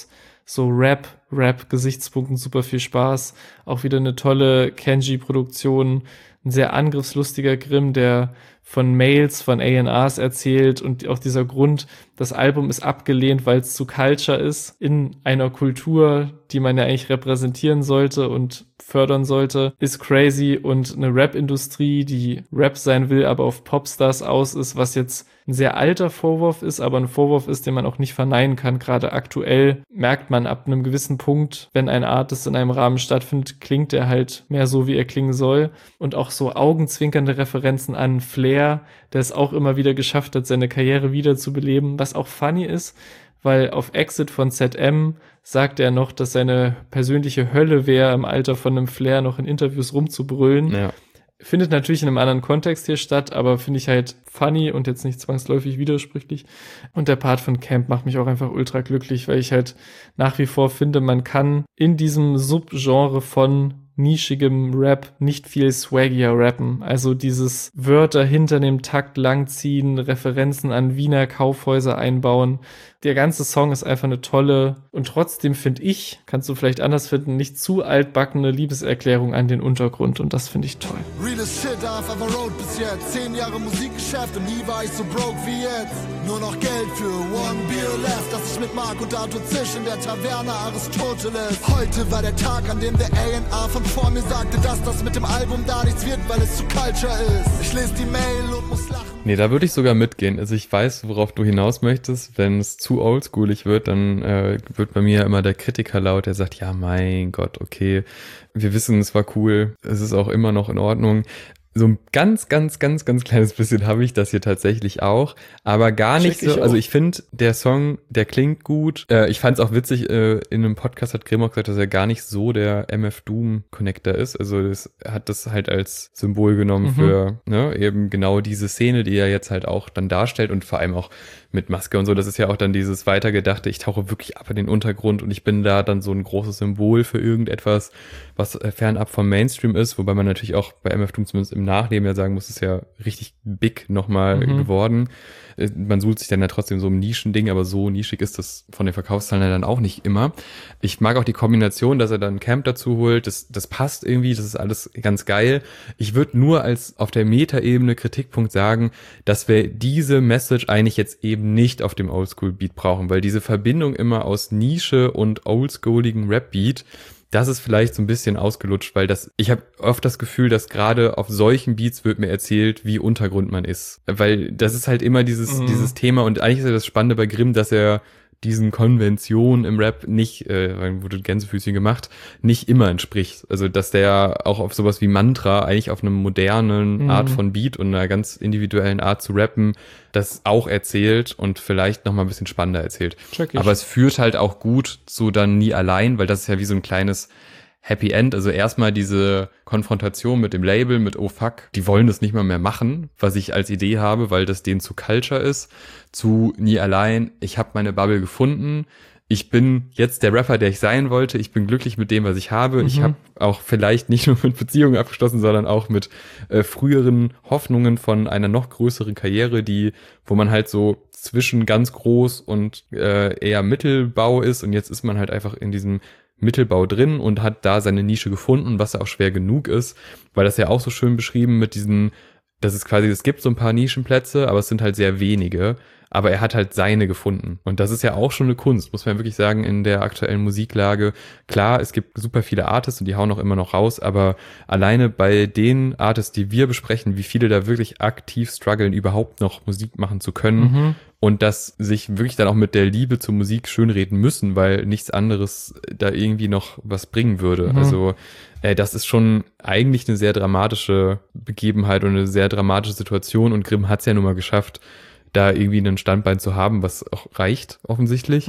so Rap-Gesichtspunkten super viel Spaß. Auch wieder eine tolle Kenji-Produktion, ein sehr angriffslustiger Grimm, der von Mails, von A&Rs erzählt und auch dieser Grund, das Album ist abgelehnt, weil es zu Culture ist, in einer Kultur, die man ja eigentlich repräsentieren sollte und fördern sollte, ist crazy, und eine Rap-Industrie, die Rap sein will, aber auf Popstars aus ist, was jetzt ein sehr alter Vorwurf ist, aber ein Vorwurf ist, den man auch nicht verneinen kann. Gerade aktuell merkt man ab einem gewissen Punkt, wenn ein Artist in einem Rahmen stattfindet, klingt er halt mehr so, wie er klingen soll. Und auch so augenzwinkernde Referenzen an Flair, der es auch immer wieder geschafft hat, seine Karriere wiederzubeleben, was auch funny ist, weil auf Exit von ZM sagt er noch, dass seine persönliche Hölle wäre, im Alter von einem Flair noch in Interviews rumzubrüllen. Ja. Findet natürlich in einem anderen Kontext hier statt, aber finde ich halt funny und jetzt nicht zwangsläufig widersprüchlich. Und der Part von Camp macht mich auch einfach ultra glücklich, weil ich halt nach wie vor finde, man kann in diesem Subgenre von nischigem Rap nicht viel swaggier rappen. Also dieses Wörter hinter dem Takt langziehen, Referenzen an Wiener Kaufhäuser einbauen. Der ganze Song ist einfach eine tolle und trotzdem, finde ich, kannst du vielleicht anders finden, nicht zu altbackene Liebeserklärung an den Untergrund, und das finde ich toll. Realest shit I've ever wrote bis jetzt. 10 Jahre Musikgeschäft und nie war ich so broke wie jetzt. Nur noch Geld für One Beer left, dass ich mit Marc und Arthur Zisch in der Taverne Aristoteles. Heute war der Tag, an dem der A&R von vor mir sagte, dass das mit dem Album da nichts wird, weil es zu Culture ist. Ich lese die Mail und muss lachen. Nee, da würde ich sogar mitgehen. Also ich weiß, worauf du hinaus möchtest. Wenn es zu oldschoolig wird, dann wird bei mir immer der Kritiker laut, der sagt, ja, mein Gott, okay, wir wissen, es war cool, es ist auch immer noch in Ordnung. So ein ganz kleines bisschen habe ich das hier tatsächlich auch, aber gar nicht so. Also ich finde, der Song, der klingt gut. Ich fand es auch witzig, in einem Podcast hat Grimm auch gesagt, dass er gar nicht so der MF Doom Connector ist. Also das hat das halt als Symbol genommen für eben genau diese Szene, die er jetzt halt auch dann darstellt, und vor allem auch mit Maske und so. Das ist ja auch dann dieses Weitergedachte, ich tauche wirklich ab in den Untergrund und ich bin da dann so ein großes Symbol für irgendetwas, was fernab vom Mainstream ist, wobei man natürlich auch bei MF Doom zumindest im Nachleben ja sagen muss, ist ja richtig big nochmal geworden. Man sucht sich dann ja trotzdem so ein Nischending, aber so nischig ist das von den Verkaufszahlen ja dann auch nicht immer. Ich mag auch die Kombination, dass er dann Camp dazu holt, das passt irgendwie, das ist alles ganz geil. Ich würde nur als auf der Meta-Ebene Kritikpunkt sagen, dass wir diese Message eigentlich jetzt eben nicht auf dem Oldschool-Beat brauchen, weil diese Verbindung immer aus Nische und oldschooligem Rap-Beat, das ist vielleicht so ein bisschen ausgelutscht, weil ich habe oft das Gefühl, dass gerade auf solchen Beats wird mir erzählt, wie Untergrund man ist. Weil das ist halt immer dieses Thema, und eigentlich ist ja das Spannende bei Grimm, dass er diesen Konventionen im Rap nicht, wurde Gänsefüßchen gemacht, nicht immer entspricht. Also dass der auch auf sowas wie Mantra eigentlich auf einem modernen Art von Beat und einer ganz individuellen Art zu rappen, das auch erzählt und vielleicht nochmal ein bisschen spannender erzählt. Aber es führt halt auch gut zu dann nie allein, weil das ist ja wie so ein kleines Happy End. Also erstmal diese Konfrontation mit dem Label, mit oh fuck, die wollen das nicht mal mehr machen, was ich als Idee habe, weil das denen zu Culture ist, zu nie allein, ich habe meine Bubble gefunden, ich bin jetzt der Rapper, der ich sein wollte, ich bin glücklich mit dem, was ich habe, ich habe auch vielleicht nicht nur mit Beziehungen abgeschlossen, sondern auch mit früheren Hoffnungen von einer noch größeren Karriere, wo man halt so zwischen ganz groß und eher Mittelbau ist, und jetzt ist man halt einfach in diesem Mittelbau drin und hat da seine Nische gefunden, was ja auch schwer genug ist, weil das ja auch so schön beschrieben mit diesen, dass es quasi, es gibt so ein paar Nischenplätze, aber es sind halt sehr wenige, aber er hat halt seine gefunden, und das ist ja auch schon eine Kunst, muss man wirklich sagen, in der aktuellen Musiklage. Klar, es gibt super viele Artists und die hauen auch immer noch raus, aber alleine bei den Artists, die wir besprechen, wie viele da wirklich aktiv strugglen, überhaupt noch Musik machen zu können, und dass sich wirklich dann auch mit der Liebe zur Musik schönreden müssen, weil nichts anderes da irgendwie noch was bringen würde. Also das ist schon eigentlich eine sehr dramatische Begebenheit und eine sehr dramatische Situation, und Grimm hat es ja nun mal geschafft, da irgendwie einen Standbein zu haben, was auch reicht, offensichtlich.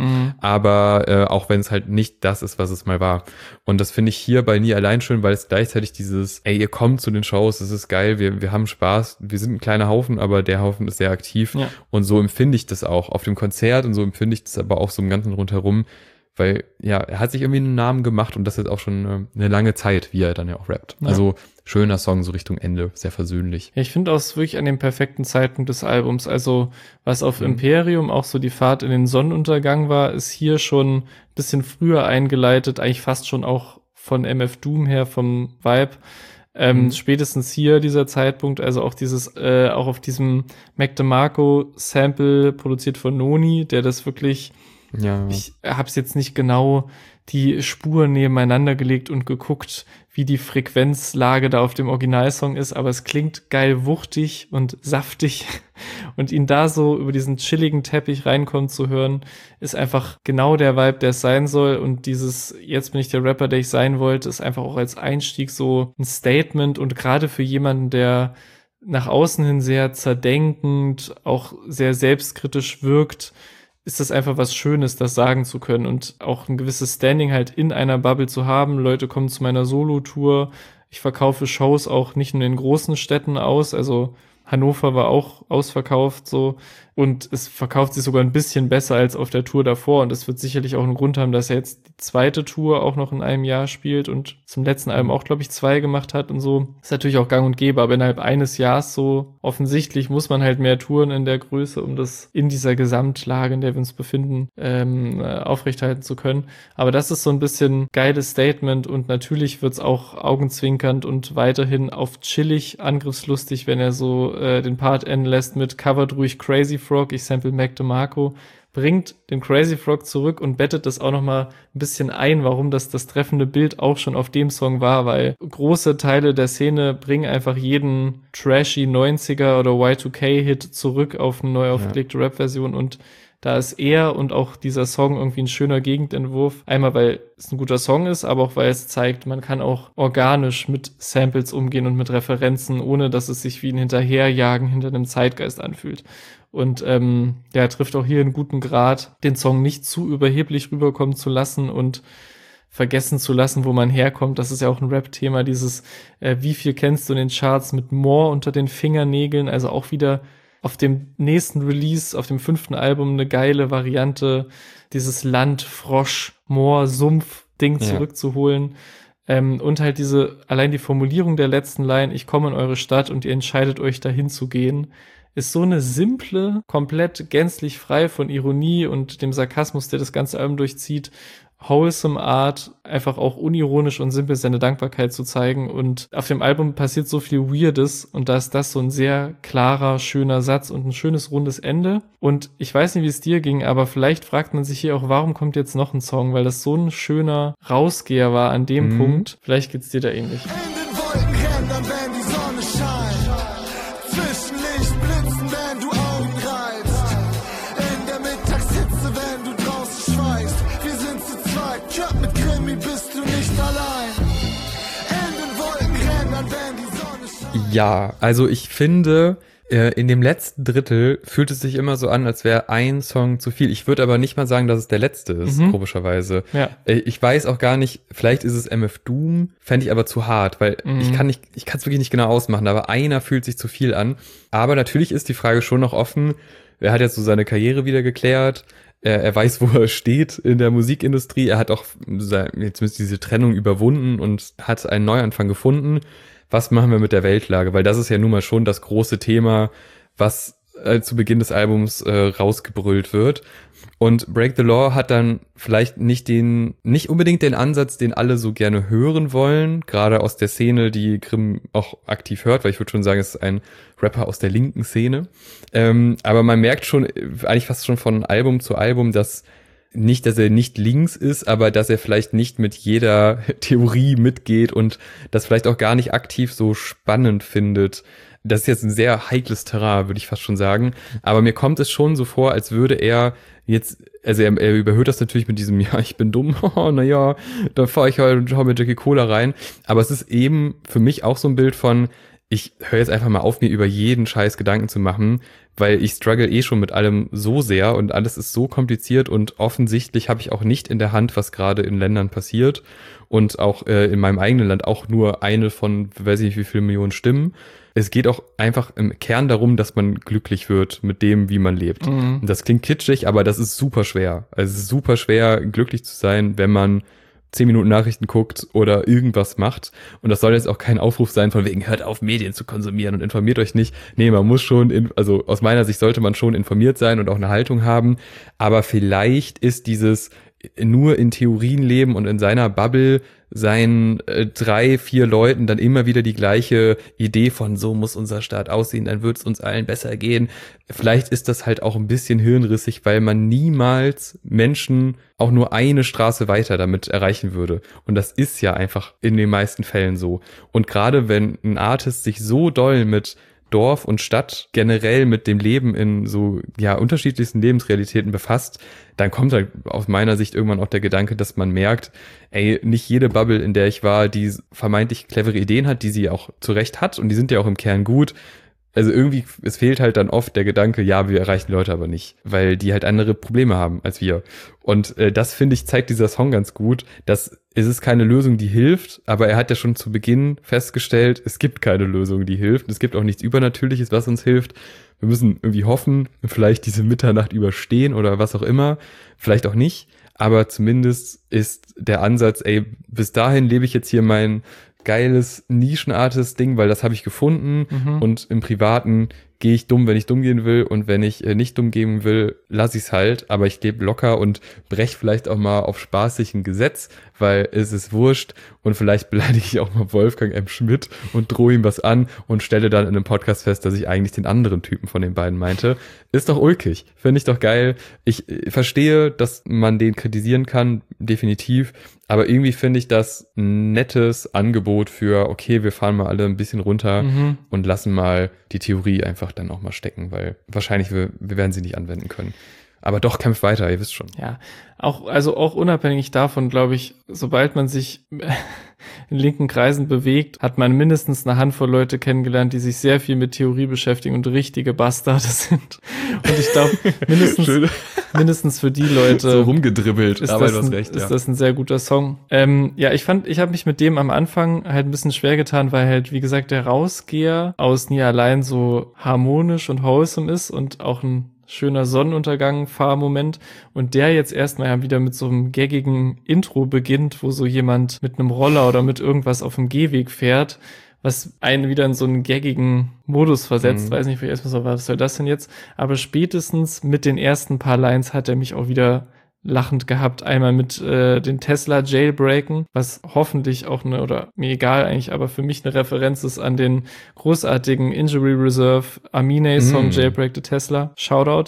Aber auch wenn es halt nicht das ist, was es mal war. Und das finde ich hier bei Nie allein schön, weil es gleichzeitig dieses, ey, ihr kommt zu den Shows, es ist geil, wir haben Spaß, wir sind ein kleiner Haufen, aber der Haufen ist sehr aktiv. Ja. Und so empfinde ich das auch auf dem Konzert, und so empfinde ich das aber auch so im Ganzen rundherum, weil ja, er hat sich irgendwie einen Namen gemacht und das ist auch schon eine lange Zeit, wie er dann ja auch rappt. Ja. Also schöner Song, so Richtung Ende, sehr versöhnlich. Ja, ich finde auch wirklich an dem perfekten Zeitpunkt des Albums, also was auf Imperium auch so die Fahrt in den Sonnenuntergang war, ist hier schon ein bisschen früher eingeleitet, eigentlich fast schon auch von MF Doom her, vom Vibe. Spätestens hier dieser Zeitpunkt, also auch dieses, auch auf diesem Mac DeMarco Sample produziert von Noni, der das wirklich, ich hab's jetzt nicht genau die Spuren nebeneinander gelegt und geguckt, wie die Frequenzlage da auf dem Originalsong ist, aber es klingt geil wuchtig und saftig und ihn da so über diesen chilligen Teppich reinkommen zu hören, ist einfach genau der Vibe, der es sein soll und dieses jetzt bin ich der Rapper, der ich sein wollte, ist einfach auch als Einstieg so ein Statement und gerade für jemanden, der nach außen hin sehr zerdenkend, auch sehr selbstkritisch wirkt, ist das einfach was Schönes, das sagen zu können und auch ein gewisses Standing halt in einer Bubble zu haben. Leute kommen zu meiner Solo-Tour. Ich verkaufe Shows auch nicht nur in den großen Städten aus, also Hannover war auch ausverkauft so und es verkauft sich sogar ein bisschen besser als auf der Tour davor und es wird sicherlich auch einen Grund haben, dass er jetzt die zweite Tour auch noch in einem Jahr spielt und zum letzten Album auch, glaube ich, 2 gemacht hat und so. Ist natürlich auch gang und gäbe, aber innerhalb eines Jahres so offensichtlich muss man halt mehr touren in der Größe, um das in dieser Gesamtlage, in der wir uns befinden, aufrechthalten zu können. Aber das ist so ein bisschen geiles Statement und natürlich wird's auch augenzwinkernd und weiterhin auf chillig, angriffslustig, wenn er so den Part enden lässt mit Covered ruhig Crazy Frog, ich sample Mac DeMarco, bringt den Crazy Frog zurück und bettet das auch nochmal ein bisschen ein, warum das treffende Bild auch schon auf dem Song war, weil große Teile der Szene bringen einfach jeden trashy 90er oder Y2K-Hit zurück auf eine neu aufgelegte Rap-Version und da ist er und auch dieser Song irgendwie ein schöner Gegenentwurf. Einmal, weil es ein guter Song ist, aber auch, weil es zeigt, man kann auch organisch mit Samples umgehen und mit Referenzen, ohne dass es sich wie ein Hinterherjagen hinter einem Zeitgeist anfühlt. Und der trifft auch hier einen guten Grad, den Song nicht zu überheblich rüberkommen zu lassen und vergessen zu lassen, wo man herkommt. Das ist ja auch ein Rap-Thema, dieses wie viel kennst du in den Charts mit More unter den Fingernägeln, also auch wieder auf dem nächsten Release, auf dem 5. Album eine geile Variante, dieses Land, Frosch, Moor, Sumpf-Ding zurückzuholen. Und halt allein die Formulierung der letzten Line, ich komme in eure Stadt und ihr entscheidet euch dahin zu gehen, ist so eine simple, komplett gänzlich frei von Ironie und dem Sarkasmus, der das ganze Album durchzieht, wholesome Art, einfach auch unironisch und simpel seine Dankbarkeit zu zeigen und auf dem Album passiert so viel Weirdes und da ist das so ein sehr klarer, schöner Satz und ein schönes, rundes Ende und ich weiß nicht, wie es dir ging, aber vielleicht fragt man sich hier auch, warum kommt jetzt noch ein Song, weil das so ein schöner Rausgeher war an dem Punkt, vielleicht geht's dir da ähnlich. In den Wolkenrändern, wenn die Sonne scheint, zwischen Lichtblitzen, wenn du Augen reizt, in der Mittagshitze, wenn du draußen schweigst, wir sind zu zweit, Kurt mit Krimi bist du nicht allein. In den Wolkenrändern, wenn die Sonne scheint. Ja, also ich finde, in dem letzten Drittel fühlt es sich immer so an, als wäre ein Song zu viel. Ich würde aber nicht mal sagen, dass es der letzte ist, komischerweise. Ja. Ich weiß auch gar nicht, vielleicht ist es MF Doom, fände ich aber zu hart, weil ich kann es wirklich nicht genau ausmachen, aber einer fühlt sich zu viel an. Aber natürlich ist die Frage schon noch offen. Er hat jetzt so seine Karriere wieder geklärt. Er weiß, wo er steht in der Musikindustrie. Er hat auch zumindest diese Trennung überwunden und hat einen Neuanfang gefunden. Was machen wir mit der Weltlage? Weil das ist ja nun mal schon das große Thema, was zu Beginn des Albums rausgebrüllt wird. Und Break the Law hat dann vielleicht nicht unbedingt den Ansatz, den alle so gerne hören wollen, gerade aus der Szene, die Grimm auch aktiv hört, weil ich würde schon sagen, es ist ein Rapper aus der linken Szene. Aber man merkt schon, eigentlich fast schon von Album zu Album, dass er nicht links ist, aber dass er vielleicht nicht mit jeder Theorie mitgeht und das vielleicht auch gar nicht aktiv so spannend findet. Das ist jetzt ein sehr heikles Terrain, würde ich fast schon sagen. Aber mir kommt es schon so vor, als würde er jetzt, also er überhöht das natürlich mit diesem, ja, ich bin dumm, naja, da fahre ich halt und hau mir Jackie Cola rein. Aber es ist eben für mich auch so ein Bild von, ich höre jetzt einfach mal auf, mir über jeden Scheiß Gedanken zu machen, weil ich struggle schon mit allem so sehr und alles ist so kompliziert und offensichtlich habe ich auch nicht in der Hand, was gerade in Ländern passiert und auch in meinem eigenen Land auch nur eine von, weiß ich nicht wie viele Millionen Stimmen. Es geht auch einfach im Kern darum, dass man glücklich wird mit dem, wie man lebt. Und das klingt kitschig, aber das ist super schwer. Also es ist super schwer, glücklich zu sein, wenn man 10 Minuten Nachrichten guckt oder irgendwas macht. Und das soll jetzt auch kein Aufruf sein von wegen, hört auf, Medien zu konsumieren und informiert euch nicht. Nee, man muss schon, also aus meiner Sicht sollte man schon informiert sein und auch eine Haltung haben. Aber vielleicht ist dieses nur in Theorien leben und in seiner Bubble seinen 3, 4 Leuten dann immer wieder die gleiche Idee von so muss unser Staat aussehen, dann wird es uns allen besser gehen. Vielleicht ist das halt auch ein bisschen hirnrissig, weil man niemals Menschen auch nur eine Straße weiter damit erreichen würde. Und das ist ja einfach in den meisten Fällen so. Und gerade wenn ein Artist sich so doll mit Dorf und Stadt generell mit dem Leben in so unterschiedlichsten Lebensrealitäten befasst, dann kommt halt aus meiner Sicht irgendwann auch der Gedanke, dass man merkt, nicht jede Bubble, in der ich war, die vermeintlich clevere Ideen hat, die sie auch zu Recht hat und die sind ja auch im Kern gut. Also irgendwie, es fehlt halt dann oft der Gedanke, ja, wir erreichen Leute aber nicht, weil die halt andere Probleme haben als wir. Und das, finde ich, zeigt dieser Song ganz gut, dass es ist keine Lösung, die hilft, aber er hat ja schon zu Beginn festgestellt, es gibt keine Lösung, die hilft. Es gibt auch nichts Übernatürliches, was uns hilft. Wir müssen irgendwie hoffen, vielleicht diese Mitternacht überstehen oder was auch immer. Vielleicht auch nicht, aber zumindest ist der Ansatz, bis dahin lebe ich jetzt hier mein geiles Nischenartist-Ding, weil das habe ich gefunden und im Privaten gehe ich dumm, wenn ich dumm gehen will und wenn ich nicht dumm gehen will, lasse ich es halt, aber ich lebe locker und breche vielleicht auch mal auf spaßigen Gesetz, weil es ist wurscht und vielleicht beleidige ich auch mal Wolfgang M. Schmidt und drohe ihm was an und stelle dann in einem Podcast fest, dass ich eigentlich den anderen Typen von den beiden meinte. Ist doch ulkig, finde ich doch geil. Ich verstehe, dass man den kritisieren kann, definitiv, aber irgendwie finde ich das ein nettes Angebot für, okay, wir fahren mal alle ein bisschen runter und lassen mal die Theorie einfach dann auch mal stecken, weil wahrscheinlich wir werden sie nicht anwenden können. Aber doch, kämpft weiter, ihr wisst schon. Ja, auch unabhängig davon, glaube ich, sobald man sich in linken Kreisen bewegt, hat man mindestens eine Handvoll Leute kennengelernt, die sich sehr viel mit Theorie beschäftigen und richtige Bastarde sind. Und ich glaube, mindestens für die Leute so rumgedribbelt, aber du hast recht, ist das ein sehr guter Song. Ich habe mich mit dem am Anfang halt ein bisschen schwer getan, weil halt, wie gesagt, der Rausgeher aus Nie allein so harmonisch und wholesome ist und auch ein schöner Sonnenuntergang, Fahrmoment und der jetzt erstmal wieder mit so einem gaggigen Intro beginnt, wo so jemand mit einem Roller oder mit irgendwas auf dem Gehweg fährt, was einen wieder in so einen gaggigen Modus versetzt. Weiß nicht, was soll das denn jetzt? Aber spätestens mit den ersten paar Lines hat er mich auch wieder lachend gehabt. Einmal mit den Tesla Jailbreaken, was hoffentlich auch mir egal eigentlich, aber für mich eine Referenz ist an den großartigen Injury Reserve Amine Song Jailbreak the Tesla. Shoutout.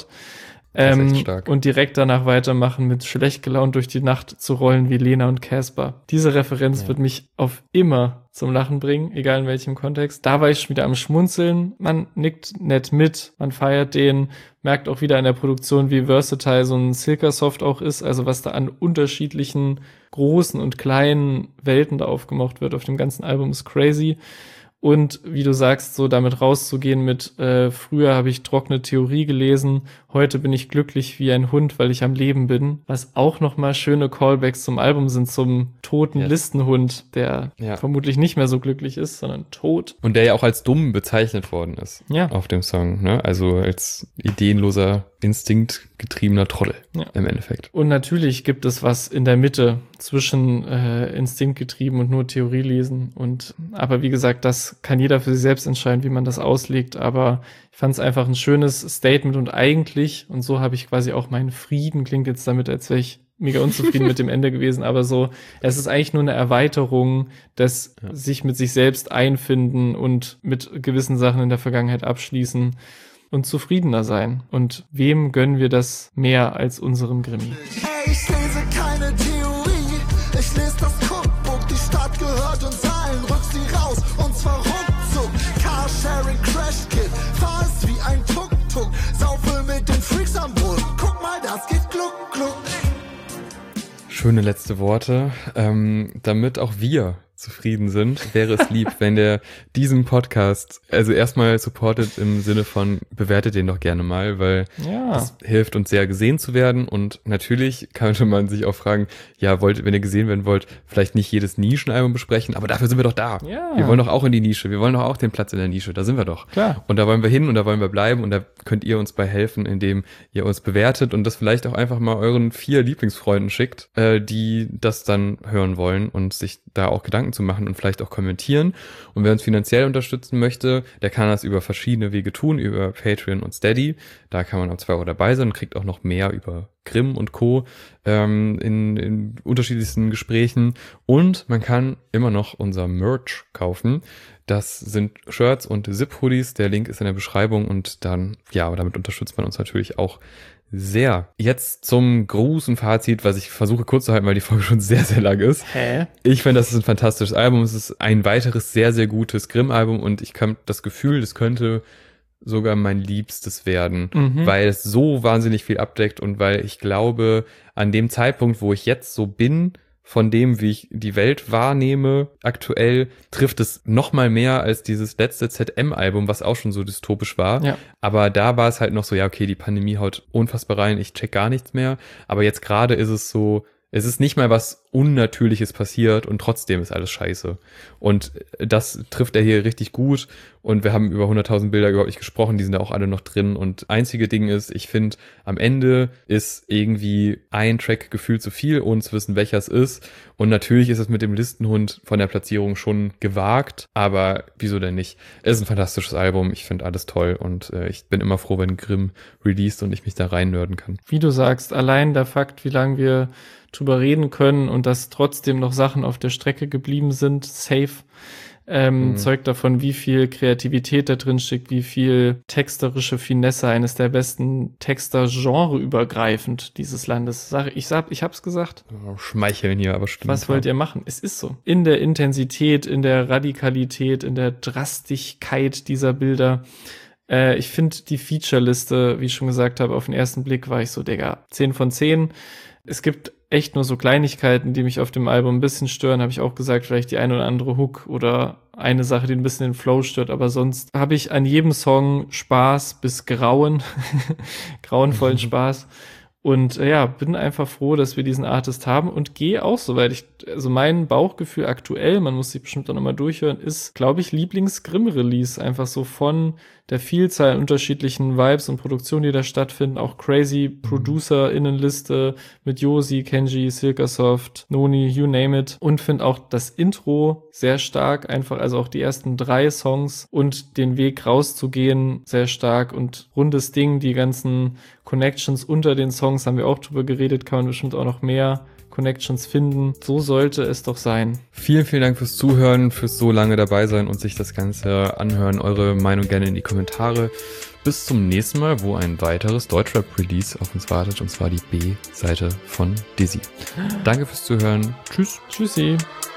Und direkt danach weitermachen mit schlecht gelaunt durch die Nacht zu rollen wie Lena und Casper. Diese Referenz wird mich auf immer zum Lachen bringen, egal in welchem Kontext. Da war ich schon wieder am Schmunzeln. Man nickt nett mit, man feiert den, merkt auch wieder in der Produktion, wie versatile so ein Silkersoft auch ist, also was da an unterschiedlichen großen und kleinen Welten da aufgemacht wird auf dem ganzen Album ist crazy. Und wie du sagst, so damit rauszugehen mit früher habe ich trockene Theorie gelesen, heute bin ich glücklich wie ein Hund, weil ich am Leben bin. Was auch nochmal schöne Callbacks zum Album sind, zum toten Listenhund, der vermutlich nicht mehr so glücklich ist, sondern tot. Und der ja auch als dumm bezeichnet worden ist auf dem Song, ne? Also als ideenloser, instinktgetriebener Trottel im Endeffekt. Und natürlich gibt es was in der Mitte zwischen instinktgetrieben und nur Theorie lesen. Aber wie gesagt, das kann jeder für sich selbst entscheiden, wie man das auslegt. Aber ich fand es einfach ein schönes Statement und eigentlich, und so habe ich quasi auch meinen Frieden, klingt jetzt damit, als wäre ich mega unzufrieden mit dem Ende gewesen, aber so, es ist eigentlich nur eine Erweiterung des sich mit sich selbst einfinden und mit gewissen Sachen in der Vergangenheit abschließen und zufriedener sein. Und wem gönnen wir das mehr als unserem Grimmi? Ey, ich lese keine Theorie, ich lese das Cookbook, die Stadt gehört uns allen, rück sie raus, und zwar ruckzuck. Carsharing Crash Kit, fahr es wie ein Tuk-Tuk, saufe mit den Freaks am Boden, guck mal, das geht gluck, gluck. Schöne letzte Worte, damit auch wir zufrieden sind, wäre es lieb, wenn der diesen Podcast, also erstmal supportet im Sinne von, bewertet den doch gerne mal, weil das hilft uns sehr, gesehen zu werden. Und natürlich könnte man sich auch fragen, ja, wenn ihr gesehen werden wollt, vielleicht nicht jedes Nischenalbum besprechen, aber dafür sind wir doch da. Ja. Wir wollen doch auch in die Nische, wir wollen doch auch den Platz in der Nische, da sind wir doch. Klar. Und da wollen wir hin und da wollen wir bleiben und da könnt ihr uns bei helfen, indem ihr uns bewertet und das vielleicht auch einfach mal euren 4 Lieblingsfreunden schickt, die das dann hören wollen und sich da auch Gedanken zu machen und vielleicht auch kommentieren. Und wer uns finanziell unterstützen möchte, der kann das über verschiedene Wege tun, über Patreon und Steady. Da kann man ab 2 Euro dabei sein und kriegt auch noch mehr über Grimm und Co. In unterschiedlichsten Gesprächen. Und man kann immer noch unser Merch kaufen. Das sind Shirts und Zip-Hoodies. Der Link ist in der Beschreibung und dann, ja, damit unterstützt man uns natürlich auch sehr. Jetzt zum großen Fazit, was ich versuche kurz zu halten, weil die Folge schon sehr, sehr lang ist. Ich finde, das ist ein fantastisches Album. Es ist ein weiteres sehr, sehr gutes Grimm-Album und ich habe das Gefühl, das könnte sogar mein Liebstes werden, weil es so wahnsinnig viel abdeckt und weil ich glaube, an dem Zeitpunkt, wo ich jetzt so bin, von dem, wie ich die Welt wahrnehme, aktuell, trifft es noch mal mehr als dieses letzte ZM-Album, was auch schon so dystopisch war. Ja. Aber da war es halt noch so, ja, okay, die Pandemie haut unfassbar rein, ich check gar nichts mehr. Aber jetzt gerade ist es so, es ist nicht mal was Unnatürliches passiert und trotzdem ist alles scheiße. Und das trifft er hier richtig gut. Und wir haben über 100.000 Bilder überhaupt nicht gesprochen, die sind da auch alle noch drin. Und einzige Ding ist, ich finde, am Ende ist irgendwie ein Track gefühlt zu viel, ohne zu wissen, welcher es ist. Und natürlich ist es mit dem Listenhund von der Platzierung schon gewagt, aber wieso denn nicht? Es ist ein fantastisches Album, ich finde alles toll und ich bin immer froh, wenn Grimm released und ich mich da reinnörden kann. Wie du sagst, allein der Fakt, wie lange wir drüber reden können und dass trotzdem noch Sachen auf der Strecke geblieben sind, safe, zeugt davon, wie viel Kreativität da drin steckt, wie viel texterische Finesse, eines der besten Texter genreübergreifend dieses Landes. Ich hab's gesagt. Schmeicheln hier, aber stimmt. Was wollt ihr machen? Es ist so. In der Intensität, in der Radikalität, in der Drastigkeit dieser Bilder. Ich finde die Featureliste, wie ich schon gesagt habe, auf den ersten Blick war ich so, Digga, 10 von 10. Es gibt echt nur so Kleinigkeiten, die mich auf dem Album ein bisschen stören, habe ich auch gesagt, vielleicht die eine oder andere Hook oder eine Sache, die ein bisschen den Flow stört, aber sonst habe ich an jedem Song Spaß bis grauenvollen Spaß. Und ja, bin einfach froh, dass wir diesen Artist haben und gehe auch so weit. Also mein Bauchgefühl aktuell, man muss sich bestimmt auch nochmal durchhören, ist, glaube ich, Lieblings-Grimm-Release. Einfach so von der Vielzahl an unterschiedlichen Vibes und Produktionen, die da stattfinden. Auch crazy Producer-Innenliste mit Josi, Kenji, Silkasoft, Noni, you name it. Und finde auch das Intro sehr stark. Einfach also auch die ersten 3 Songs und den Weg rauszugehen sehr stark und rundes Ding. Die ganzen Connections unter den Songs haben wir auch drüber geredet. Kann man bestimmt auch noch mehr Connections finden. So sollte es doch sein. Vielen, vielen Dank fürs Zuhören, fürs so lange dabei sein und sich das Ganze anhören. Eure Meinung gerne in die Kommentare. Bis zum nächsten Mal, wo ein weiteres Deutschrap-Release auf uns wartet, und zwar die B-Seite von Dizzy. Danke fürs Zuhören. Tschüss. Tschüssi.